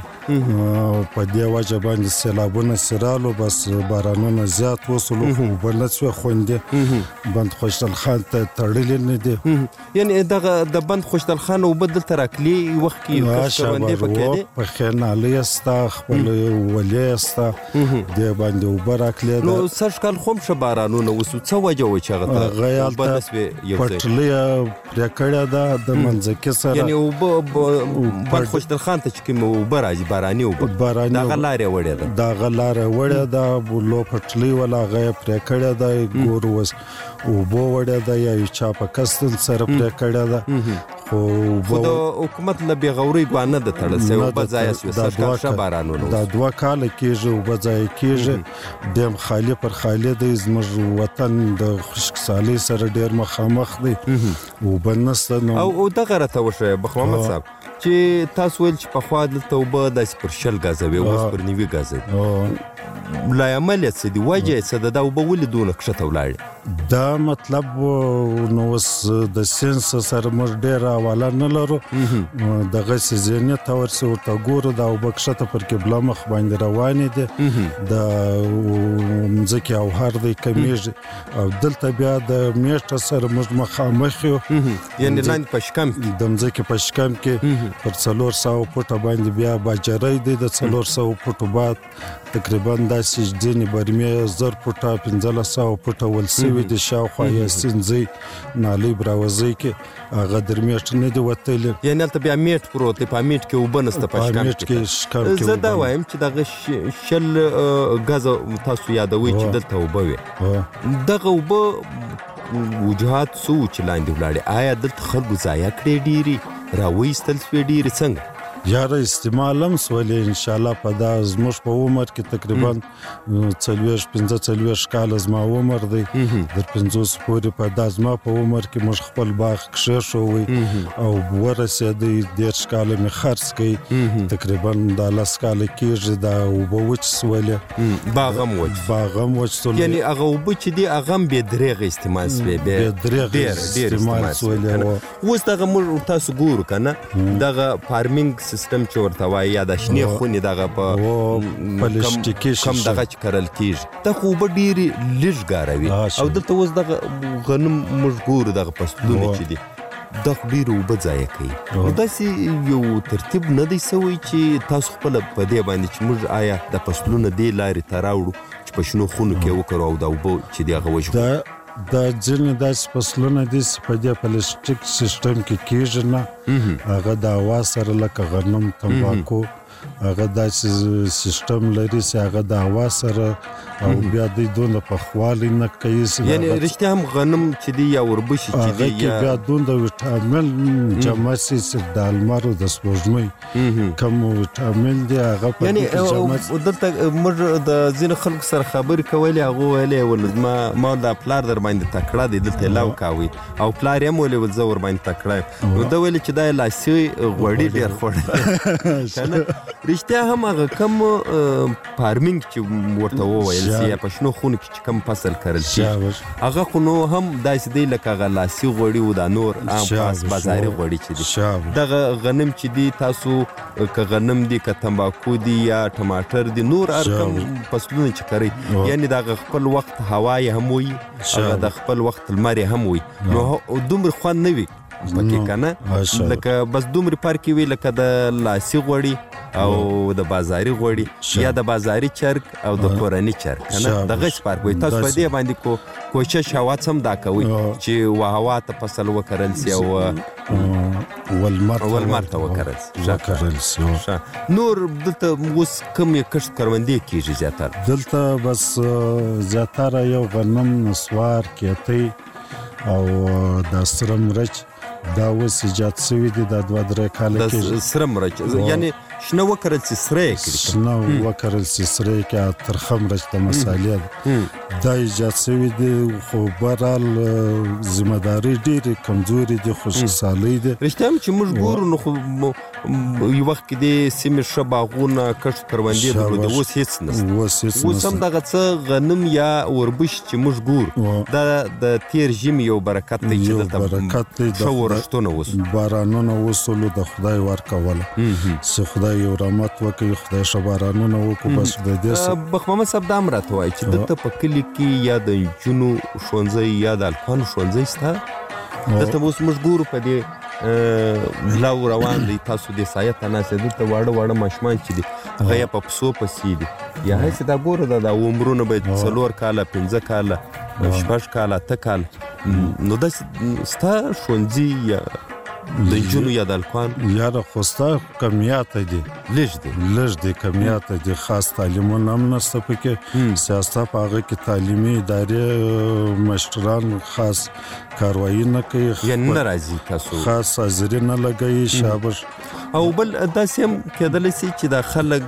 S12: په دې وجه باندې سیلابونه چې رالو بس بارانونه زیات وسولو خو اوبه نه سوې خوندې بند خوشحال خان ته تړلې نه دي.
S5: یعنې دغه د بند خوشحال خان اوبه دلته راکلي وخت کې کروندې پکې دي
S12: پخې نالۍ سته خپل ولې سته دې باندې اوبه راکلي
S5: نو سږ کال خو هم ښه بارانونه وسو څه وجه وه چې هغه ته اوبه نه سوې یو ځای
S12: پټلۍ یې پرې کړې ده د منځکي سره
S5: یعنې اوبه بند خوشحال خان ته چې کومې اوبه راځي باراني اوبه دغه لارې وړې ده
S12: دغه لارې وړې ده لو پټلۍ ولا هغه یې پرې کړې ده ګورو اوس اوبه وړې ده یا یو چا په کستن سره پرې کړې ده
S5: خو د حکومت له بېغورۍ ګوا نه ده تړل سوې اوبه ضایع سوې سږ کال ښه بارانونه
S12: دا دوه کاله کېږي اوبه ضایع کېږي ډیم خالي پر خالي دی زموږ وطن د خشکسالۍ سره ډېر مخامخ دی اوبه نشته.
S5: او دغه راته وښیه بخت محمد صاحب چې تاسو ویل چې پخوا دلته اوبه داسې پر شل ګازه وې اوس پر نوي ګازه دي لایمل یې څه دي وجه یې څه ده دا اوبه ولې دونه کښته ولاړې
S12: دا مطلب نو اوس د ساینس سره موږ ډېره حواله نه لرو دغسې ذهنیت ته ورسې ورته ګورو دا اوبه کښته پر قبله مخ باندې روانې دي د مځکې اوهر دی کمیږي او دلته بیا د میټه سره موږ مخامخ یو
S5: یعنې لاندې په شکم کې
S12: د مځکې په شکم کې پر څلور سوه فوټه باندې بیا باجری دی د څلور سوه فوټو بعد تقریبا داسې ځینې برمې زر فوټه پنځلس سوه فوټه ول سوي دي شاوخوا یا سینځۍ نالۍ براوزۍ کې هغه در میټ نه دي وتلي
S5: یعنې هلته بیا میټ پروت دی په میټ کې اوبه نشته په شکم کې زه دا وایم چې دغه شل ګزه تاسو یادوئ چې دلته اوبه وې دغه اوبه وجوهات څو چې لاندې ولاړې آیا دلته خلکو ضایع کړې ډېرې راویستل سوې ډېرې څنګه
S12: یاره استعمال هم سولې ان شاء الله په دا زموږ په عمر کې تقریبا څلوېښت پنځه څلوېښت کاله زما عمر دی در پنځوس پورې په دا زما په عمر کې موږ خپل باغ کښېښوی او ورسېدی دېرش کاله مې خرڅ کړي تقریبا دا لس کاله کېږي دا اوبه وچ سولې
S5: باغ هم وچ
S12: باغ هم وچ سولې
S5: یعنې هغه اوبه چې دي هغه هم بې درېغه استعمال سوې
S12: بې درېغه استعمال سولې
S5: اوس دغه موږ تاسو ګورو که نه دغه فارمینګ سیستم چې ورته وایي یا د شنې خونې دغه په کم دغه چې کرل کېږي دا خو اوبه ډېرې لږ ګاروي او دلته اوس دغه غنم موږ ګورو دغه فصلونه چې دي دا خو ډېرې اوبه ضایع کوي داسې یو ترتیب نه دی سوی چې تاسو خپله په دې باندې چې موږ آیا د فصلونه دې لارې ته راوړو چې په شنو خونو کې وکړو او د اوبه چې دي هغه وژغورو
S12: دا ځینې داسې فصلونه دي چې په دې پلاستیک سیستم کې کېږي نه هغه د هوا سره لکه غنم تمباکو هغه داسې سیستم لري چې هغه د هوا سره او بیا دوی دونه پخوالی نه کوي
S5: یعنې رښتیا هم غنم چې دی یا وربشي چې دی
S12: هغه کې بیا دونه ویټامین جمع سي چې د لمر او د سپوږمۍ کوم ویټامین دی هغه په کې جمع
S5: سي دلته موږ د ځینو خلکو سره خبرې کولې هغه ویلې ول ما ما د پلار در باندې تکړه دی دلته لاو کاوي او پلار یې مولې ول زه ور باندې تکړه نو دا ویل چې دا لاسي غوړي ډېر خوړ رښتیا هم هغه کم فارمینګ چې ورته وویل سي یا په شنو خونو کې چې کم فصل کرل شي هغه خو نو هم داسې دی لکه هغه لاسي غوړي او دا نور عام خاص بازاري غوړي چې دي دغه غنم چې دی تاسو که غنم دی که تمباکو دی یا ټماټر دی نور هر کم فصلونه چې کوي یعنې دغه خپل وخت هوا یې هم وي هغه د خپل وخت لمر یې هم وي نو دومره خوند نه وي پکې که نه لکه بس دومره فرق وي لکه د لاسي غوړي او د بازاري غوړي یا د بازاري چرګ او د کورني چرګ که نه دغه فرق وي تاسو په دې باندې کو کوشش هوا هم دا کوي چې و هوا ته فصل وکرل سي او ولمر ته وکرل سي نور دلته اوس کوم کښت کروندې کېږي زیاتره
S12: دلته بس زیاتره یو غنم نسوار کیتۍ او د سره مرچ دا اوس ایجاد سوي دي دا دوه درې کاله
S5: کېږي د سره مرچ یعنې شنه وکرل سي سره یې کړي
S12: شنه وکرل سي سره یې کړي ترخه مرچ د مسالې دا ایجاد سوي دي خو بهرحال ذمهداري ډېرې کمزوري دي خوشحالۍ دي
S5: رښتیا هم چې موږ ګورو نو خو یو وخت کې د سیمې ښه باغونه کښت کروندې درلودې اوس هېڅ نشته
S12: اوس هېڅ
S5: اوس هم دغه څه غنم یا وربش چې موږ ګورو دا د تېر ژمي یو برکت دی چې دلته ښه ورښتونه اوس
S12: بارانونه وسولو د خدای ورکوله چې خدای یو رحمت وکړي خدای ښه بارانونه وکړو بس د دې څه
S5: بخ محمد صاحب دا هم راته وایي چې دلته په کلي کې یا د نجونو ښوونځی یا د هلکانو ښوونځی شته دلته اوس موږ ګورو په دې لو روان دی تاسو د سایه ته ناست دلته واړه واړه ماشومان چې دي هغه یا په پسو پسې دي یا هسې دا ګوره دا د عمرونه باید څلور کاله پنځه کاله شپږ کاله اته کاله نو داسې ستا ښوونځي یا د نجونو یا د هلکانو
S12: یاره خو ستا کمیاته دي
S5: لږ دي
S12: لږ دي کمیاته دي خاص تعلیمونه هم نشته پکې سیاست په هغه کې تعلیمي ادارې مشران خاص کاروایي نه کوي
S5: یعنې نه راځي تاسو
S12: خاص حاضري نه لګوي شابش
S5: او بل داسې هم کېدلی سي چې دا خلک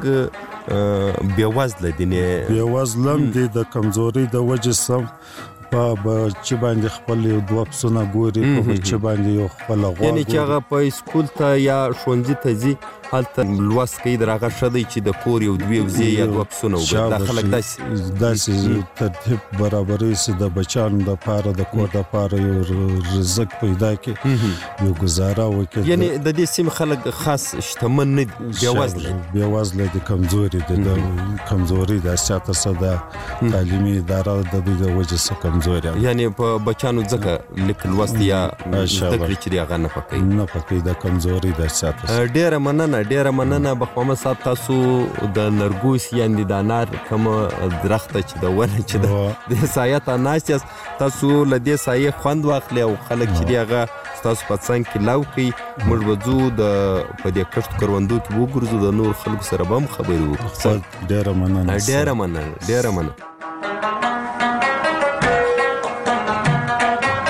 S5: بېوزله دي
S12: بېوزله هم دي د کمزورۍ د وجې سم په بچه باندې خپل یو دوه پسونه ګوري په بچه باندې یو خپل غوا ګوري
S5: یعنې چې هغه په سکول ته یا ښوونځي ته ځي هلته لوست کوي در هغه ښه دی چې د کور یو دوې وزې یا دوه پسونه وګوري دا خلک داسې
S12: داسې ترتیب برابروي چې د بچیانو دپاره د کور دپاره یو رزق پیدا کړي یو ګزاره وکړي
S5: یعنې د دې سیمې خلک خاص شتمن نه دي بېوزله دي
S12: بېوزله دي کمزوري دي د کمزوري د سیاته څه د تعلیمي اداره د دوی د وجې څه کمزوري
S5: یعنې په بچیانو ځکه لیک لوست یا زده کړې چې دي هغه نه پکوي
S12: نه پکوي د کمزوري د سیاته
S5: ډېره مننه ډیره مننه بخ محمد صاحب تاسو د نرګوس یعنې د انار کومه درخته چې د ونه چې د سایه ته ناست یاست تاسو له دې سایې خوند واخلئ او خلک چې دي هغه ستاسو په څنګ کې لو کوي موږ به ځو د په دې کښت کروندو کې وګرځو د نور خلکو سره به هم خبرې وکړو
S12: ډیره مننه
S5: ډیره مننه ډیره مننه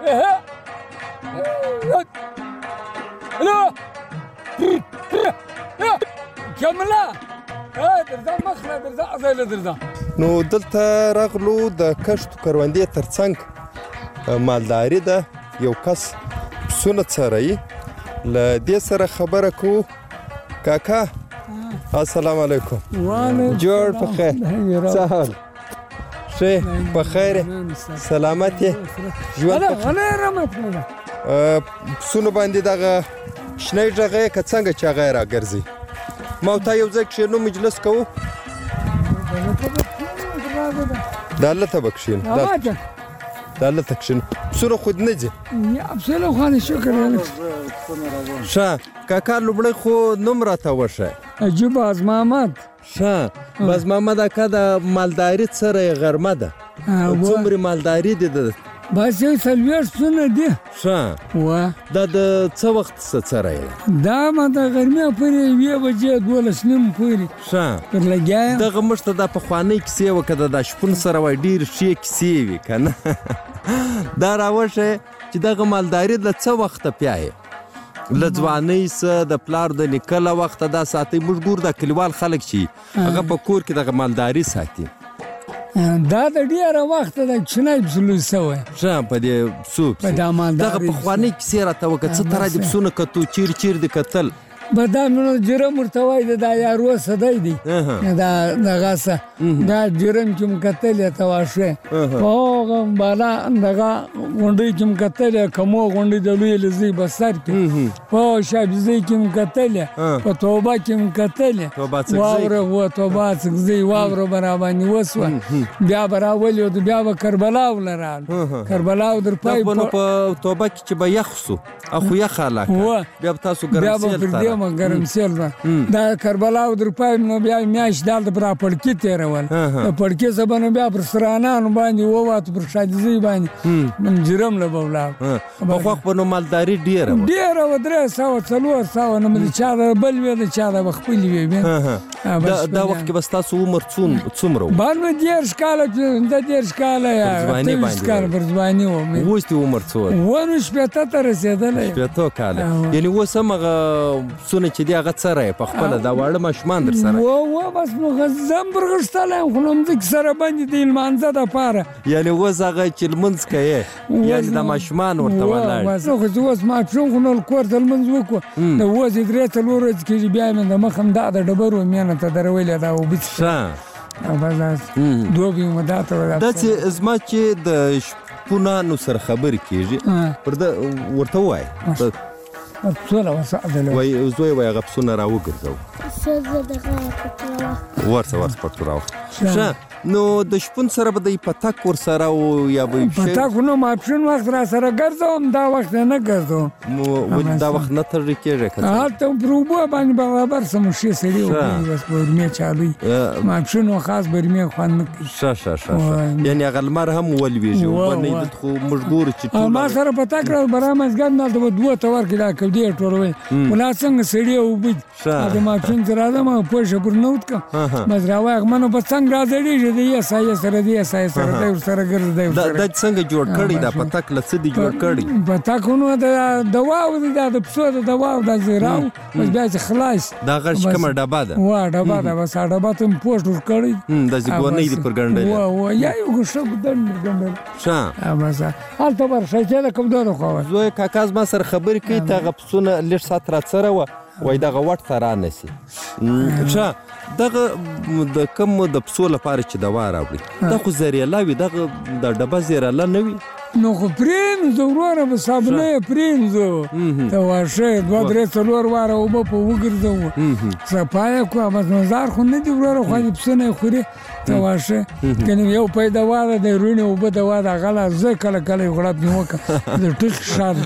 S9: الو كملا درځه مخله درځه ازاله درځه.
S5: نو دلته راغلو د کښتو کروندې ترڅنګ مالداري ده، یو کس پسونه څروي، له دې سره خبره کوو. کاکا السلام علیکم.
S9: وعلیکم
S5: جوړ په خیر، څه حال؟ ښه په خیر سلامت یې؟ ژوند په پسونو باندې دغه شنی ږغ یې که څنګه چې هغه یې راګرځي. ما او تا یو ځای کښېنو مجلس کوو. دا هلته به کښېنو، دا هلته کښېنو. پسونه خو نه ځي؟
S9: پسونه خو نه شکر
S5: ښه کاکا لومړی خو نوم راته وښیه.
S9: عجیب باز محمد.
S5: ښه باز محمد اکا د مالداري څه غرمه ده؟ څومره مالداري دي ده؟
S9: بس یو څلوېښت پسونه دي.
S5: ښه دا د څه وخت څه څری ده؟
S9: دا ما د غرمې پورې یوې بجې دولس نیم پورې
S5: ښه
S9: پر لګیا یم.
S5: دغه موږ ته دا پخوانۍ کیسې وه، که د دا شپون سره وای ډېرې ښې کیسې وي که نه. دا راوښیه چې دغه مالداري له څه وخته پیایې؟ له ځوانۍ څه د پلار د نیکه له وخته دا ساتئ؟ موږ ګورو دا کلیوال خلک چې هغه په کور کې دغه مالداري ساتي.
S9: دا د ډېره وخته د چنای پسلو سوی.
S5: ښه په دې پسو دغه پخوانۍ کیسې راته وکړه. څه طرح دې پسونه کتو؟ چیر چیر دې کتل؟
S9: به دا نو جرم ورته وایي د دا یارو سدی دی دا دغه څه دا جرم چې م کتلې ته واښې په هغه بالا دغه غونډۍ چې م کتلې کمو غونډۍ د لوی لزی بسر کې په شابزی کې م کتلې په توبه کې م کتلې واوره و توبه څګزی واوره برا باندې وسوه بیا براولې او بیا به کربلا ولرال کربلا در پای
S5: په توبه کې چې به یخ سو اخو یخ علاقه بیا تاسو ګرمسیل
S9: ما ګرم سیل دا کربلا او در پای نو بیا میاش دال د برا پړکی تیرول پړکی زبنه بیا پر سرانانو باندې ووات پر شادزی باندې من جرم له بولا
S5: په خو په نو مالداري ډیره
S9: ډیره و درې سو څلور سو نو مې چا بل وې چا د خپل وې
S5: دا وخت کې بس تاسو عمر څوم څومره
S9: باندې ډیر ښکاله د ډیر ښکاله یا ښکاله پر ځواني و مې
S5: وست عمر څو
S9: ونه شپته تر رسیدلې
S5: شپته کاله یعنی وسمغه سونه چې دی هغه سره په خپل دا واړه ماشومان در سره
S9: و و بس نو غزم برغشتله خو نو د سره باندې د مانزه د پاره
S5: یعنی وزغه چې منځ کوي یعنی د ماشومان ورته ولاړ
S9: نو خو اوس ما څنګه خو نو کور د منځ وکړه نو وځي درې ته لور چې بیا مې د مخم د ډبرو مینه ته درویل دا وبت
S5: ښه
S9: او بس دوبي مدته
S5: دا چې زما چې د شپونانو سره خبرې کیږي پر د ورته وای
S9: پسونه وسعدله
S5: وای زوی وای غپسونه را وګرځو
S13: سزه دغه پټراو
S5: ورڅ ورڅ پټراو ښه نو د شپون سره به د پتاک ور سره او یا به
S9: پتاک نو ما پښون وخت را سره ګرځوم دا وخت نه ګرځوم
S5: مو دا وخت نه تر کېږي کته
S9: هلته پروبو باندې برابر سم شي سړي او بس ورمه چالي ما پښون خاص برمه خوان
S5: ښه ښه ښه یعنی غلمر هم ولويږي باندې د خو مجبور چې
S9: ټول ما سره پتاک را برامز ګم نه د دوه تور کې دا کډې ټوروي ولا څنګه سړي او بد دا ما پښون سره دا ما پوښه پر نوت کا مزراوه غمنو په څنګه راځي دی اسای سره دی اسای سره دی سره ګرځي
S5: دا د څنګه جوړ کړی دا پتاک لڅ دی جوړ کړی
S9: پتاکونو دا دوا او دا د پسو د دوا او د زیراو بس بیا خلاص
S5: دا غش کومه ډبا ده
S9: وا ډبا ده بس ډبا ته پوسټ ور کړی
S5: د زګونې دی پر ګنډل
S9: وا وا یا یو غشو ګدن ګنډل
S5: ښه
S9: بس حالت ورشه چې کوم دغه خو
S5: زوی کاکاز ما سره خبرې کوي ته غپسونه لږ سات را سره و وای دغه وټ ترا نسی ښه دغه د کوم د پسو لپاره چې دوا راوړي دا خو زریلا وي دغه د ډبه زریلا نه وي
S9: نو خو پرېمزو وروره به صابونه یې پرېمزو ته واښه دوه درې څلور واره اوبه په وګرځوو صفا یې کړو بس نظار خو نه دي وروره خو دې پسونه یې خوري ته واښه کنه یو پی دوا ده د روڼې اوبه دوا ده هغه لا زه کله کله یې غړپ مې وکړه د ټیک شار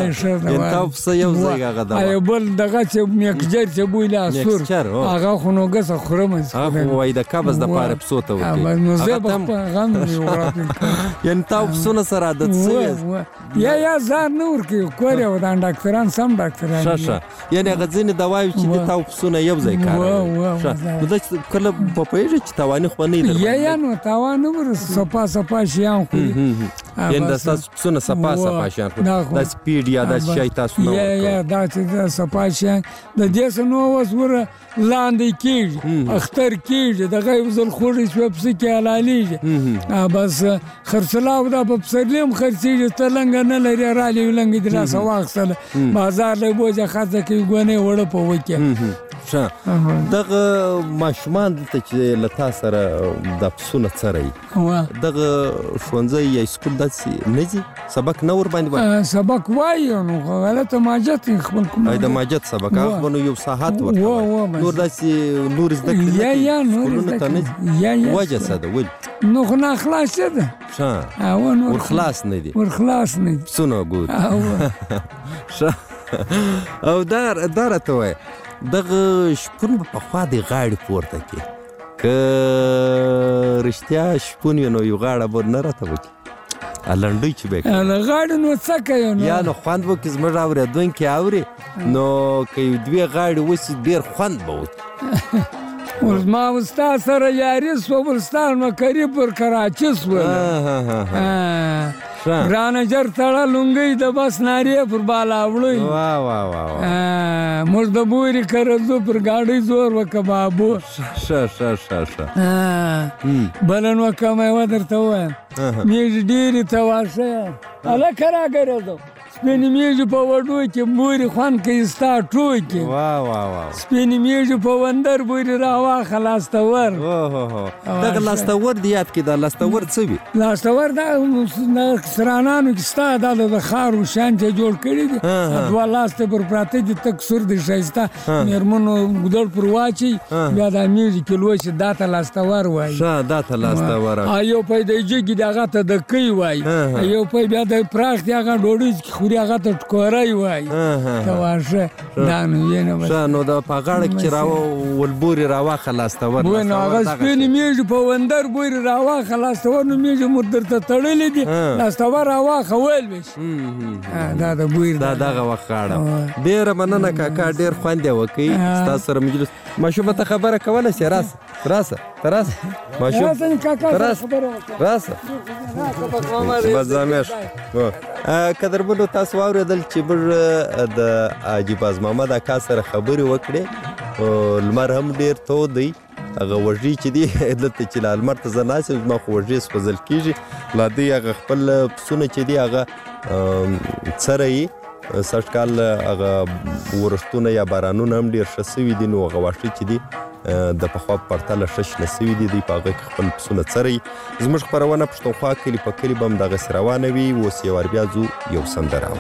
S5: تا پسه یو ځای هغه دوا
S9: یو بل دغه چې میکجر چې بوی له اسور هغه خو نو ګسه خورم
S5: هغه وای د قبض د پاره پسو ته ورکړي
S9: نو زه به غم یې وغړپ
S5: یعنې تا پسونه سره عادت شوی
S7: یا یا زار نه ورکوي کور یې ودان ډاکټران سم ډاکټران
S5: ښه ښه یعنې هغه ځینې دواوې چې دي تا او پسونه یو ځای کاروي ښه نو دا چې کله په پوهېږې چې تاواني خو به نه وي
S7: یا یا نو تاوان نه ور صفا صفا شیان خوري
S5: یعنې دا ستاسو پسونه صفا صفا شیان خوري داسې پیډ یا داسې شی تاسو نه
S7: یا یا دا چې صفا شیان د دې څه نو اوس وره لاندې کېږي اختر کېږي دغه یو ځل خوړی شوی پسه کې حلالېږي بس خرڅلاو دا په پسرلي هم خرڅېږي ته لنګه نه لري رالې یو لنګې د لاسه واخیستله بازار له بوجه ښځه کوي ګونې وړه په وکې
S5: ښه دغه ماشومان دلته چې له تا سره دا پسونه څروي دغه ښوونځی یا سکول داسې نه ځي سبق نه ورباندې
S7: سبق وایي نو غلطه ماجت خپل کوم
S5: د ماجت سبق هغه به نو یو ساعت ورکوي نور داسې نور زده کړې
S7: یا یا نور زده
S5: کړې یا یا وجه څه ده ولې
S7: نو خو نه خلاص ده
S5: ښه ورخلاص نه دي
S7: ورخلاص نه دي
S5: پسونه ګوري ښه او دا دا راته وایه دغه شپون به پخوا د غاړې پورته کړي که رښتیا شپون وي نو یو غاړه به نه راته وکړي لنډوی چې به
S7: کوي د غاړې نو څه کوي نو
S5: یا نو خوند به وکړي زموږ اورېدونکي اوري نو که یو دوې غاړې وسي ډېر خوند به وکړي
S7: اوس ما ستا سره یاري سوه بل ستا نوکري پر کراچي سوله ګرانه ژر تړه لونګۍ د بس نارې پر بالا وړئ موږ د بورې کره ځو پر ګاډۍ زور وکه بابو
S5: ښه ښه ښه ښه
S7: بله نو کومه یوه درته ووایم میږي ډېرې تواشه هلکه راګرېدو سپینې میږي په وډو کې بورې خوند کوي ستا ټوکې سپینې میږي په وندر بورې راواخه لاستور
S5: دغه لاستور د یاد کې دا لاستور څه وي
S7: لاستور دا سرانانو کې ستا دا د خارو شان چې جوړ کړي دي دوه لاسته پر پراته دي تک سور دي ښایسته مېرمنو ګودړ پر واچي بیا دا میږي کې لوشي دا ته لاستور وایي
S5: ښه دا ته لاستور
S7: یو پی د جګي د هغه ته د کۍ وایي یو پی بیا د پراخ دی هغه ډوډۍ کې خوري هغه ته ټکوری وایي ته واشه دا نو یې نه
S5: ښه نو د په غاړه کې چې ولبورې راواخه لاستور
S7: نو هغه سپینې میږي په وندر بورې راواخه لاستور نو میږي مور درته تړلې دي لاستور راواخه ویل به شي دا د بورې
S5: دا دغه وخت غاړه ډېره مننه کاکا ډېر خوند یې وکړي ستاسو سره مجلس ماشومه ته خبره کولی شې راسه راسه ته راسه ماشوم ته راسه راسه مزامش قدرمنو تاسو واورېدل چې موږ د حاجي باز محمد اکا سره خبرې وکړې لمر هم ډېر تود دی هغه وږي چې دي دلته چې لا لمر ته زه ناست یم زما خو وږي سوځل کېږي لا دوی هغه خپل پسونه چې دي هغه څروي سږ کال هغه ورښتونه یا بارانونه هم ډېر ښه سوي دي نو هغه واښه چې دي د پخوا په پرتله ښه شنه سوي دي دوی په هغه کې خپل پسونه څروي زموږ خپرونه پښتونخوا کلي په کلي به هم دغسې روانه وي اوس یو وار بیا ځو یو سندره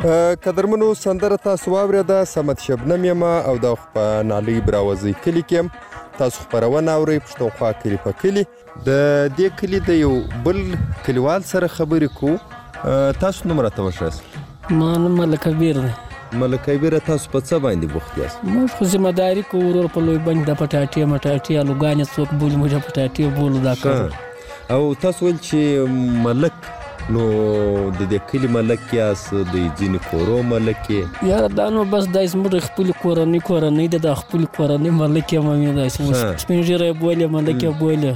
S5: قدرمنو سندره تاسو واورېده سمت شبنم یم او د په نالۍ براوزي کلي کې یم تاسو خپرونه اورئ پښتونخوا کلي په کلي د دې کلي د یو بل کلیوال سره خبرې کوو تاسو نوم راته وښایاست
S14: ما نوم ملک کبیر دی
S5: ملک کبیره تاسو په څه باندې بوخت یاست
S14: موږ خو ذمهداري کوو ورور په لوی بند د پټاټې مټاټې الوګانې څوک بولي موږ پټاټې بولو دا کار
S5: او تاسو ویل چې ملک نو د دې کلي ملک یاست د ځینې کورو ملک یې
S14: یاره دا نو بس دا زموږ خپلې کورنۍ کورنۍ ده د خپلې کورنۍ ملک یم مې داسې سپین ږیری یې بولې ملک یې بولې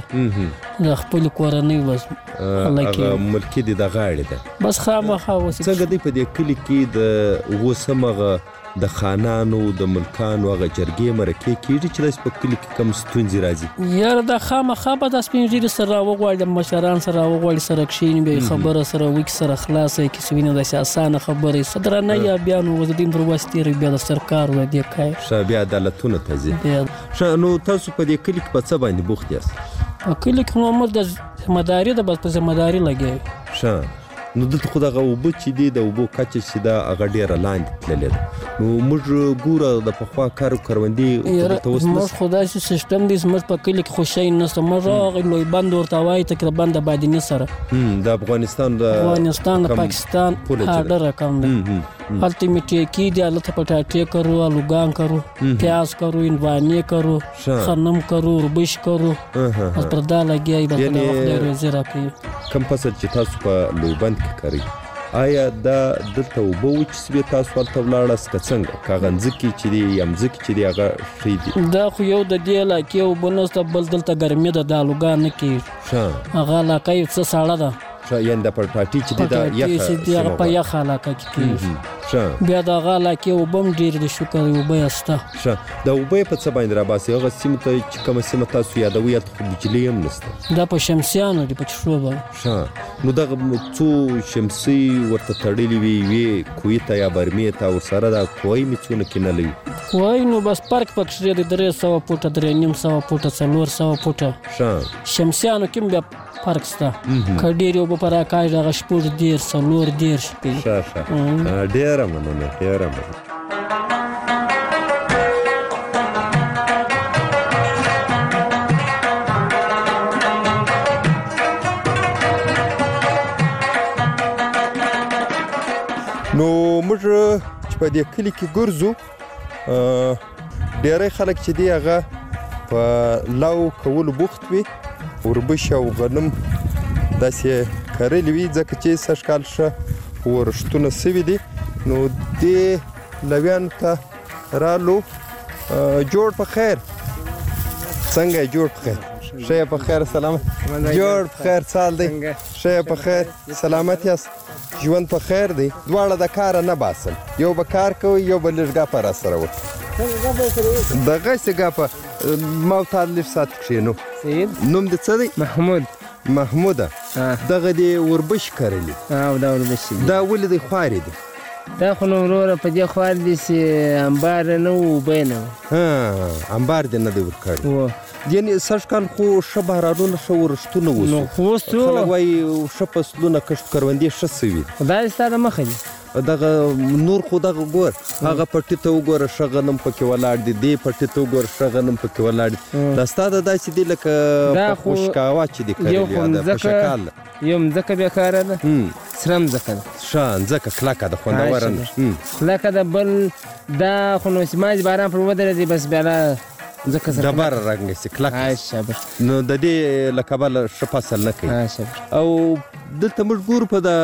S14: د خپلې کورنۍ بس
S5: هغه ملکي دې د غاړې ده
S14: بس خامخا اوس
S5: څنګه دی په دې کلي کې د اوس هم هغه د خانانو د ملکانو هغه جرګې مرکې کېږي چې داسې په کلي کې کم ستونزې راځي
S14: یاره دا خامخا به دا سپین ږیري سره راوغواړي د مشران سره راوغواړي سره کښېني بیا خبره سره وکړي سره خلاصه یې کیسې وینه داسې اسانه خبره یې څه درنه یا بیا نو د دین پر وس تېروي بیا د سرکار و دې کار
S5: ښه بیا عدالتونه ته ځي ښه نو تاسو په دې کلي کې په څه باندې بوخت یاست
S14: په کلي کې نو موږ د ذمهداري ده بس په ذمهداري لګیا
S5: ښه نو دلته خو دغه اوبه چې دي د اوبو کچه چې ده هغه ډېره لاندې تللې ده نو موږ ګوره د پخوا کارو کروندې
S14: موږ خو داسې سیسټم دی زموږ په کلي کې خو شی نشته موږ هغه لوی بند ورته وایي تقریبا د بادیني سره
S5: د افغانستان د
S14: افغانستان د پاکستان هاډه رقم دی هلته مې ټیکي دي هلته پټاټې کرو الوګان کرو پیاز کرو انوانې کرو خنم کرو وربش کرو بس پر دا لګیا بس خدای خدای روزي راکوي
S5: کم فصل چې تاسو په لوی بند کې کوئ آیا دا دلته اوبه وچې سوې تاسو هلته ولاړاست که څنګه که هغه مځکې چې دي یا مځکې چې دي هغه ښې دي
S14: دا خو یو د دې علاقې اوبه نشته بل دلته ګرمي ده د الوګان نه کېږي هغه علاقه یو څه ساړه ده
S5: یعنې د پټاټې چې دي دا
S14: یخه په یخه علاقه کې کېږي بیا د هغه علاقې اوبه هم ډېرې د شکر اوبه یې شته
S5: ښه د اوبه یې په څه باندې راباسئ هغه سیمو ته چې کومه سیمه تاسو یادوئ هلته خو بجلۍ هم نشته
S14: دا په شمسیانو دي په چشو باندې
S5: ښه نو دغه څو شمسۍ ورته تړلې وي یوې کوهي ته یا برمې ته ورسره دا کوهی مې څونه کینلی وي
S14: کوهی نو بس فرق پکښې دی درې سوه فوټه درې نیم سوه فوټه څلور سوه فوټه
S5: ښه
S14: شمسیانو کې هم بیا فرق شته که ډېرې اوبه په راکاږي هغه شپږ دېرش څلور دېرش
S5: ښه ښه ډېره مننه ډېره مننه نو موږ چې په دې کلي کې ګرځو ډېری خلک چې دي هغه په لو کولو بوخت وي وربش او غنم داسې کرلي وي ځکه چې سږ کال ښه ورښتونه سوي دي نو دې لویانو ته رالو جوړ په خیر څنګه یې جوړ په خیر ښه یې په خیر سلامت جوړ په خیر سال دی ښه یې په خیر سلامت یاست ژوند په خیر دی دواړه د کاره نه باسل یو به کار کوي یو به لږ ګپه را سره وکړي دغسې ګپه ما او تا لږ ساعت کښېنو نوم دې څه دی
S15: محمود
S5: محموده دغه دې وربش کرلي
S15: او دا وربش دي
S5: دا ولې دی خوارې دي
S15: دا خو نو وروره په دې خوار دي چې امبار نه و اوبه نه وو
S5: امبار دې نه دی ورکړی یعنې سږ کال خو ښه بارانونه ښه ورښتونه وسو خلک وایي ښه فصلونه کښت کروندې ښه سوي
S15: دا دې ستا د مخه دي
S5: دغه نور خو دغه ګور هغه پټي ته وګوره ښه غنم پکې ولاړ دي دې پټي ته وګوره ښه غنم پکې ولاړ دي دا ستا د داسې دي لکه په خوشکاوا چې دي کړلي په شکال
S15: یو مځکه بېکاره ده سره مځکه ده
S5: ښه مځکه کلکه ده خوندوره نه
S15: کلکه ده بل دا خو نو چې مازې باران پر ودرېدی بس بیا
S5: ډبره رنګ شي کلک نو د دې له کبله ښه فصل نه کوي او دلته موږ ګورو په د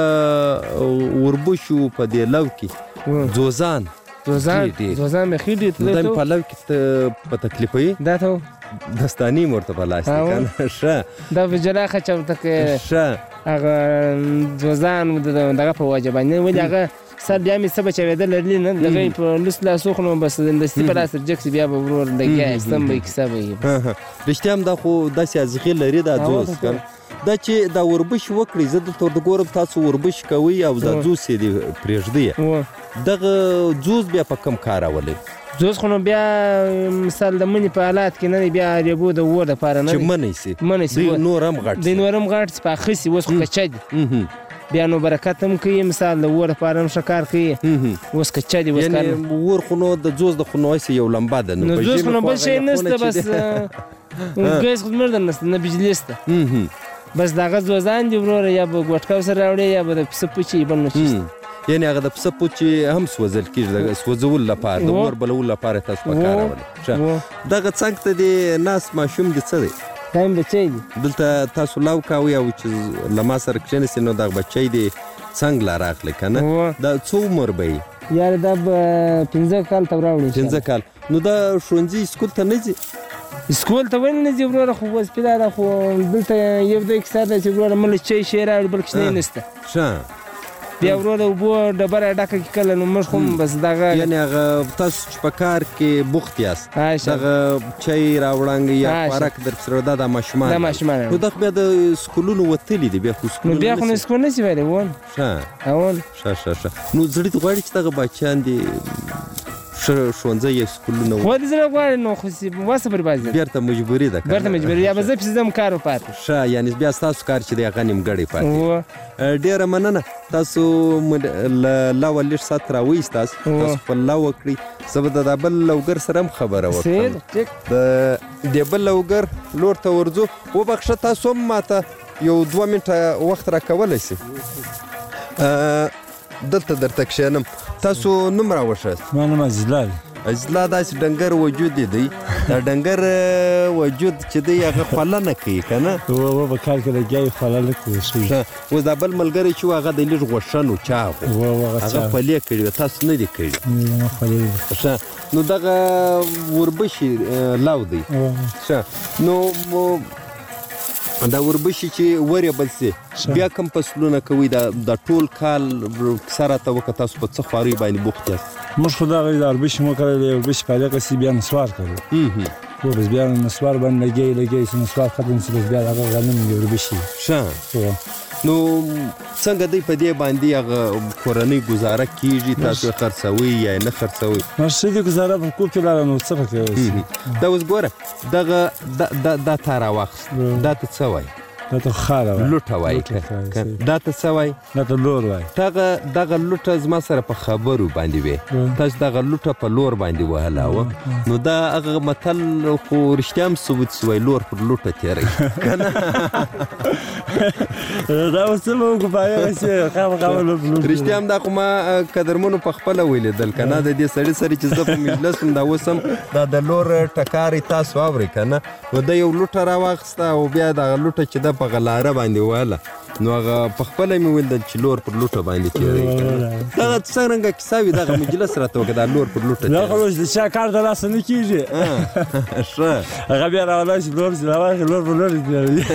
S5: وربشو په دې لو کې ځوځان
S15: ځوځان ځوځان مې ښې ډېر تللی
S5: دا په لو کې په تکلیفوي
S15: دا ته
S5: دستاني مې ورته په لاس دی که نه ښه
S15: دا په جلا خچه ورته کې
S5: ښه
S15: هغه ځوځان دغه په وجه باندې ولې هغه سر بیا مې څه بچاوېده لرلي نه دغه یې په لوس لاس وخورم بس دستي په لاس رجکسي بیا به ورور لګیا ایستم به یې کیسه به یې
S5: رښتیا هم دا خو داسې ازغې لري دا ځوز که دا چې دا وربش وکړئ زه دلته ورته ګورم تاسو وربش کوئ او دا ځوز یې دې پرېږدئ دغه ځوز بیا په کوم کارولئ
S15: ځوز خو نو بیا مثال د مني په حالات کې نه دی بیا ریبو د اور دپاره نه
S5: چې منی سي
S15: منی سي
S5: دوی نور هم غټ
S15: دوی نور هم غټ سي پاخه سي اوس خو کچه دي بیا نو برکت هم کوي مثال د اور لپاره هم ښه کار کوي اوس که چا دي اوس کار
S5: یعنې اور خو نو د ځوز د خو نو هسې یو لمبه ده
S15: نو ځوز خو نو بل شی نشته بس ګیس خو زموږ در نشته نه بجلي شته بس د هغه ځوزان دي وروره یا به ګوټکا ورسره راوړې یا به د پسه پوچې بل نو شي
S5: یعنې هغه د پسه پوچې هم سوځل کېږي د سوځولو لپاره د اور بلولو لپاره تاسو په کار راولئ دغه څنګ ته د ناست ماشوم دې څه دی
S15: دا هم بچی دي
S5: دلته تاسو لو کوئ او چې له ما سره کښېنستې نو دغه بچی دې څنګ لا راغلی که نه دا څو عمر به یي
S15: یاره دا به پنځه کال ته راوړي
S5: پنځه کال نو دا ښوونځي سکول ته نه ځي
S15: سکول ته ولې نه ځي وروره خو اوس فلحاله خو دلته یو دی کیسه ده چې وروره مله چای شی راوړي بل کوچنی نشته
S5: ښه
S15: بیا وروره اوبو ډبره ډکه کړي کله نو موږ خو هم بس دغه
S5: یعنې هغه تاسو چې په کار کې بوخت یاست دغه چای راوړنګ یا خوراک درپسې راوړه دا د ماشومان
S15: دا ماشومان
S5: نو دغه بیا د سکولونو وتلي دي بیا خو
S15: نو بیا خو نو سکول نشي ویلی اول
S5: ښه
S15: اول
S5: ښه ښه ښه نو زړه دې غواړي چې دغه بچیان دې ښوونځی یا سکولونه
S15: خو دې زړه غواړي نو خو وسه پر بازي
S5: بیرته مجبوري ده
S15: بیرته مجبوري یا به زه پسې ځم کار وپاتې
S5: ښه یعنې بیا ستاسو کار چې دی هغه نیمګړی پاتې ډېره مننه تاسو له لوه لږ ساعت راوایستاست تاسو خپل لو وکړئ زه به د دا بل لوګر سره هم خبره وکړم د دې بل لوګر لور ته ورځو وبخښه تاسو هم ماته یو دوه منټه وخت راکولی سي دلته درته کښېنم تاسو نوم راوښیاست
S16: زما نوم عزیزالله دی
S5: عزیزالله داسې ډنګر وجود یې دی دا ډنګر وجود چې دی هغه خوله نه کوي که نه
S16: و په کار کې لګیا یې خوله نه کوي
S5: اوس دا بل ملګری چې و هغه د لږ غوښن و چاغ و هغه خولې کړي وې تاسو نه دي کړي ښه نو دغه وربشي لو دی ښه نو دا وربشي چې ورېبل سي بیا کوم فصلونه کوئ دا ټول کال کیسه راته وکړه تاسو په څه خواریو باندې بوخت یاست
S16: موږ خو دغه د وربشي مو کرلی وربشي فعالیت سي بیا نسوار کوو خو بس بیا نسوار باندې لګی لګی چې نسوار ختم سي بس بیا هغه غنم د وربشي
S5: ښه نو څنګه دی په دې باندې هغه کورنۍ ګزاره کېږي تاسو خرڅوئ یا نه خرڅوئ
S16: ښه دي ګزاره په کور کې لاړه نو څه پکې
S5: دا اوس ګوره دغه دا تا راواخست دا ته څه وایي
S16: دا ته خاله وایي
S5: لوټه وایي دا ته څه وایي
S16: دا ته لور وایي
S5: دغه دغه لوټه زما سره په خبرو باندې وې تاسو دغه لوټه په لور باندې وهله وه نو دا هغه متل خو رښتیا هم ثبوت سوی لور پر لوټه تېروي که نه
S16: دا اوس څه به وکړو په هغه چې خامخا
S5: رښتیا هم دا خو ما قدرمنو په خپله ولیدل که نه د دې سړي سره چې زه په مجلس وم دا اوس هم دا د لور ټکاری تاسو اورئ که نه نو ده یو لوټه راواخیسته او بیا دغه لوټه چې ده په غلاره باندې وهله نو هغه په خپله مې ولیدل چې لور پر لوټه باندې تېروي دغه څرنګه کیسه وي دغه مجلس راته وکړه دا لور پر لوټه
S16: دا خو د چا کار د لاسه نه کېږي
S5: ښه
S16: هغه بیا راولاړ چې لور چې راواخلي لور پر لور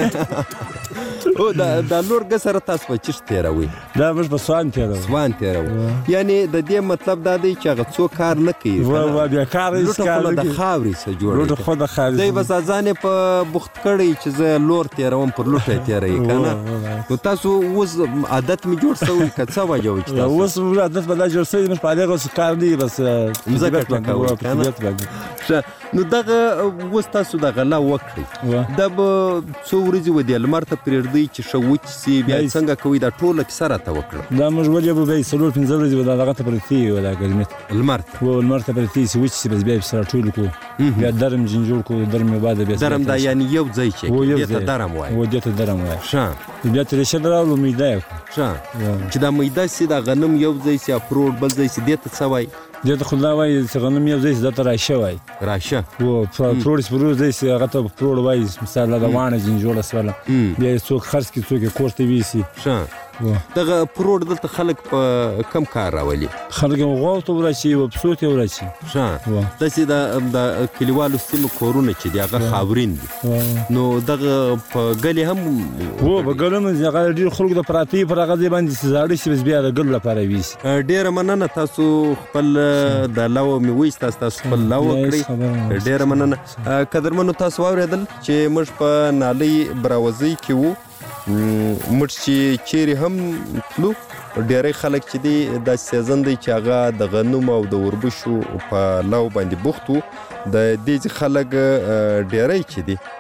S16: تېروي
S5: او دا لور ګه سره تاسو په چیش تېروئ
S16: دا موږ په سوان تېروو
S5: سوان تېروو یعنې د دې مطلب دا دی چې هغه څوک کار نه کوي
S16: بېکاره
S5: لوټه خو له د خاورې څخه جوړه دی بس ځان یې په بوخت کړی چې زه لور تېروم پر لوټه یې تېروي که نه نو تاسو اوس عادت مې جوړ سوی که څه وجه وي چې تاسو
S16: اوس عادت به دا جوړ سوی موږ په هغې اوس کار نه وي بس
S5: مځکه ټکوئ که نه نو دغه اوس تاسو دغه لا وکړئ دا به څو ورځې ودې لمر ته پرېږدئ چې ښه وچ سي بیا څنګه کوئ دا ټوله کیسه راته وکړه
S16: دا موږ ولې به بیا څلور پنځه ورځې به دا دغه ته پرېږدي وي دا ګرمي
S5: لمر ته
S16: و لمر ته پرېږدي چې وچ سي بس بیا یې پسې راټول کړو بیا درم جنجوړ کړو درم یې بعد بیا
S5: درم دا یعنې یو ځای چې دې ته درم وایي
S16: و دې ته درم وایي
S5: ښه
S16: بیا ترې ریشه راوړو میده یې کړو
S5: ښه چې دا میده سي دا غنم یو ځای سي افروټ بل ځای سي دې ته څه وایي
S16: دې ته خو دا وایي چې غنم یو ځای سي دا ته راشه وایي
S5: راشه
S16: و فروټ سپرو ځای سي هغه ته فروټ وایي مثال د واڼه جنجوړه سوله بیا یې څوک خرڅ کړي څوک یې کور ته ویسي
S5: ښه دغه فروټ دلته خلک په کم کار راولي
S16: خلک یې غواو ته وراچي و پسو ته وراچي
S5: ښه داسې د کلیوالو سیمو کورونه چې دي هغه خاورین دي نو دغه په ګلې هم
S16: هو په ګلو هم هغه ډېر خلکو د پراته وي پر هغه ځای باندې چې زاړه شي بس بیا د ګل لپاره ویسي
S5: ډېره مننه تاسو خپل د لو مې وایستاست تاسو خپل لو وکړئ ډېره مننه قدرمنو تاسو واورېدل چې موږ په نالۍ براوزۍ کې وو موږ چې چیرې هم تلو ډېری خلک چې دی داسې سیزن دی چې هغه د غنمو او د وربشو په لو باندې بوخت وو د دې خلک ډېری چې دی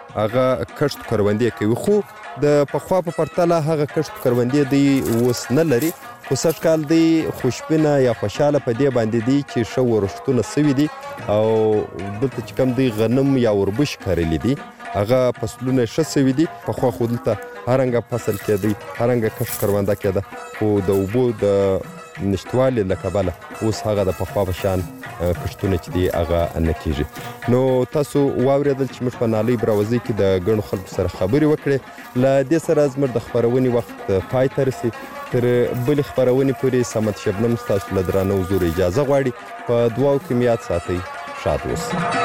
S5: هغه کښت کروندې کوي، خو د پخوا په پرتله هغه کښت کروندې دی اوس نه لري. خو سږ کال دی خوشبینه یا خوشحاله په دې باندې دی چې ښه ورښتونه سوي دي او دلته چې کوم دی غنم یا وربش کرلی دي هغه فصلونه ښه سوي دي. پخوا خو دلته هر رنګه فصل کېدی، هر رنګه کښت کرونده کېده، خو د اوبو د نشتوالي له کبله اوس هغه د پخوا په شان کښتونه چې دي هغه نه کېږي. نو تاسو واورېدل چې موږ په نالۍ براوزۍ کې د ګڼو خلکو سره خبرې وکړې. له دې سره زموږ د خپرونې وخت پای ته رسي. تر بلې خپرونې پورې صمد شبنم ستاسو له درانه حضور اجازه غواړي. په دعاو کې مې یاد ساتئ. شاد اوسئ.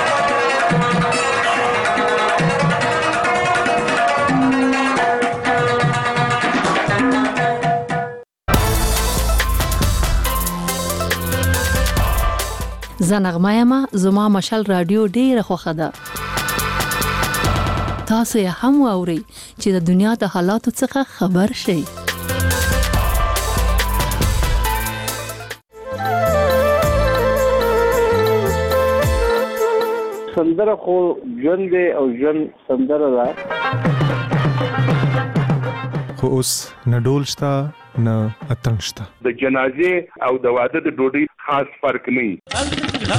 S17: زنغمه یم، زما مشال رادیو ډیره خوښه ده. تاسو یې هم واورئ چې د دنیا د حالاتو څخه خبر شئ.
S18: سندره خو ژوند دی او ژوند سندره ده.
S1: خو اوس نه ډول شته نه اتڼ شته.
S19: د جنازې او د واده د ډوډۍ خاص فرق نه.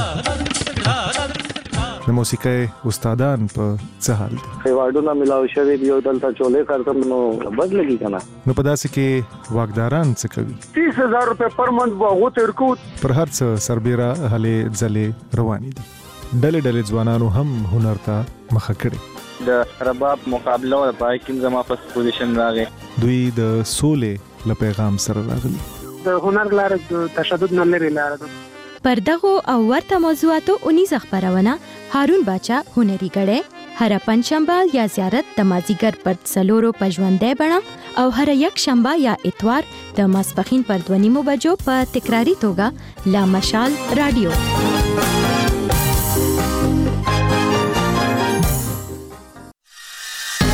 S1: د موسیقۍ استادان په څه حال دي؟
S18: ایوارډونه ملاو شوي دي او دلته چولې کارتم نو بد لګي کنه.
S1: نو په داسې کې واکداران څه کوي؟
S18: تیس هزار روپے پر منت به هغو ته ورکو.
S1: پر هر څه سربیره هلې ځلې روانې دي. ډلې ډلې ځوانانو هم هنر ته مخه کړې.
S20: د رباب مقابله او پای کې زما په پوزیشن راغی.
S1: دوی د سولې له پیغام سره راغلي.
S21: د هنر لاره د تشدد نه لري لاره ده.
S22: پر دغه او ورته موضوعاتو اونیزه خبرونه هارون باچا هنري غړې هر پنځشنبه یا زیارت د مازیګر پر څلورو پژوندې بڼه او هر یک شنبه یا اتوار د ماسپخین پر دوه نیمو بجو په تکراری توګه لا مشال رادیو.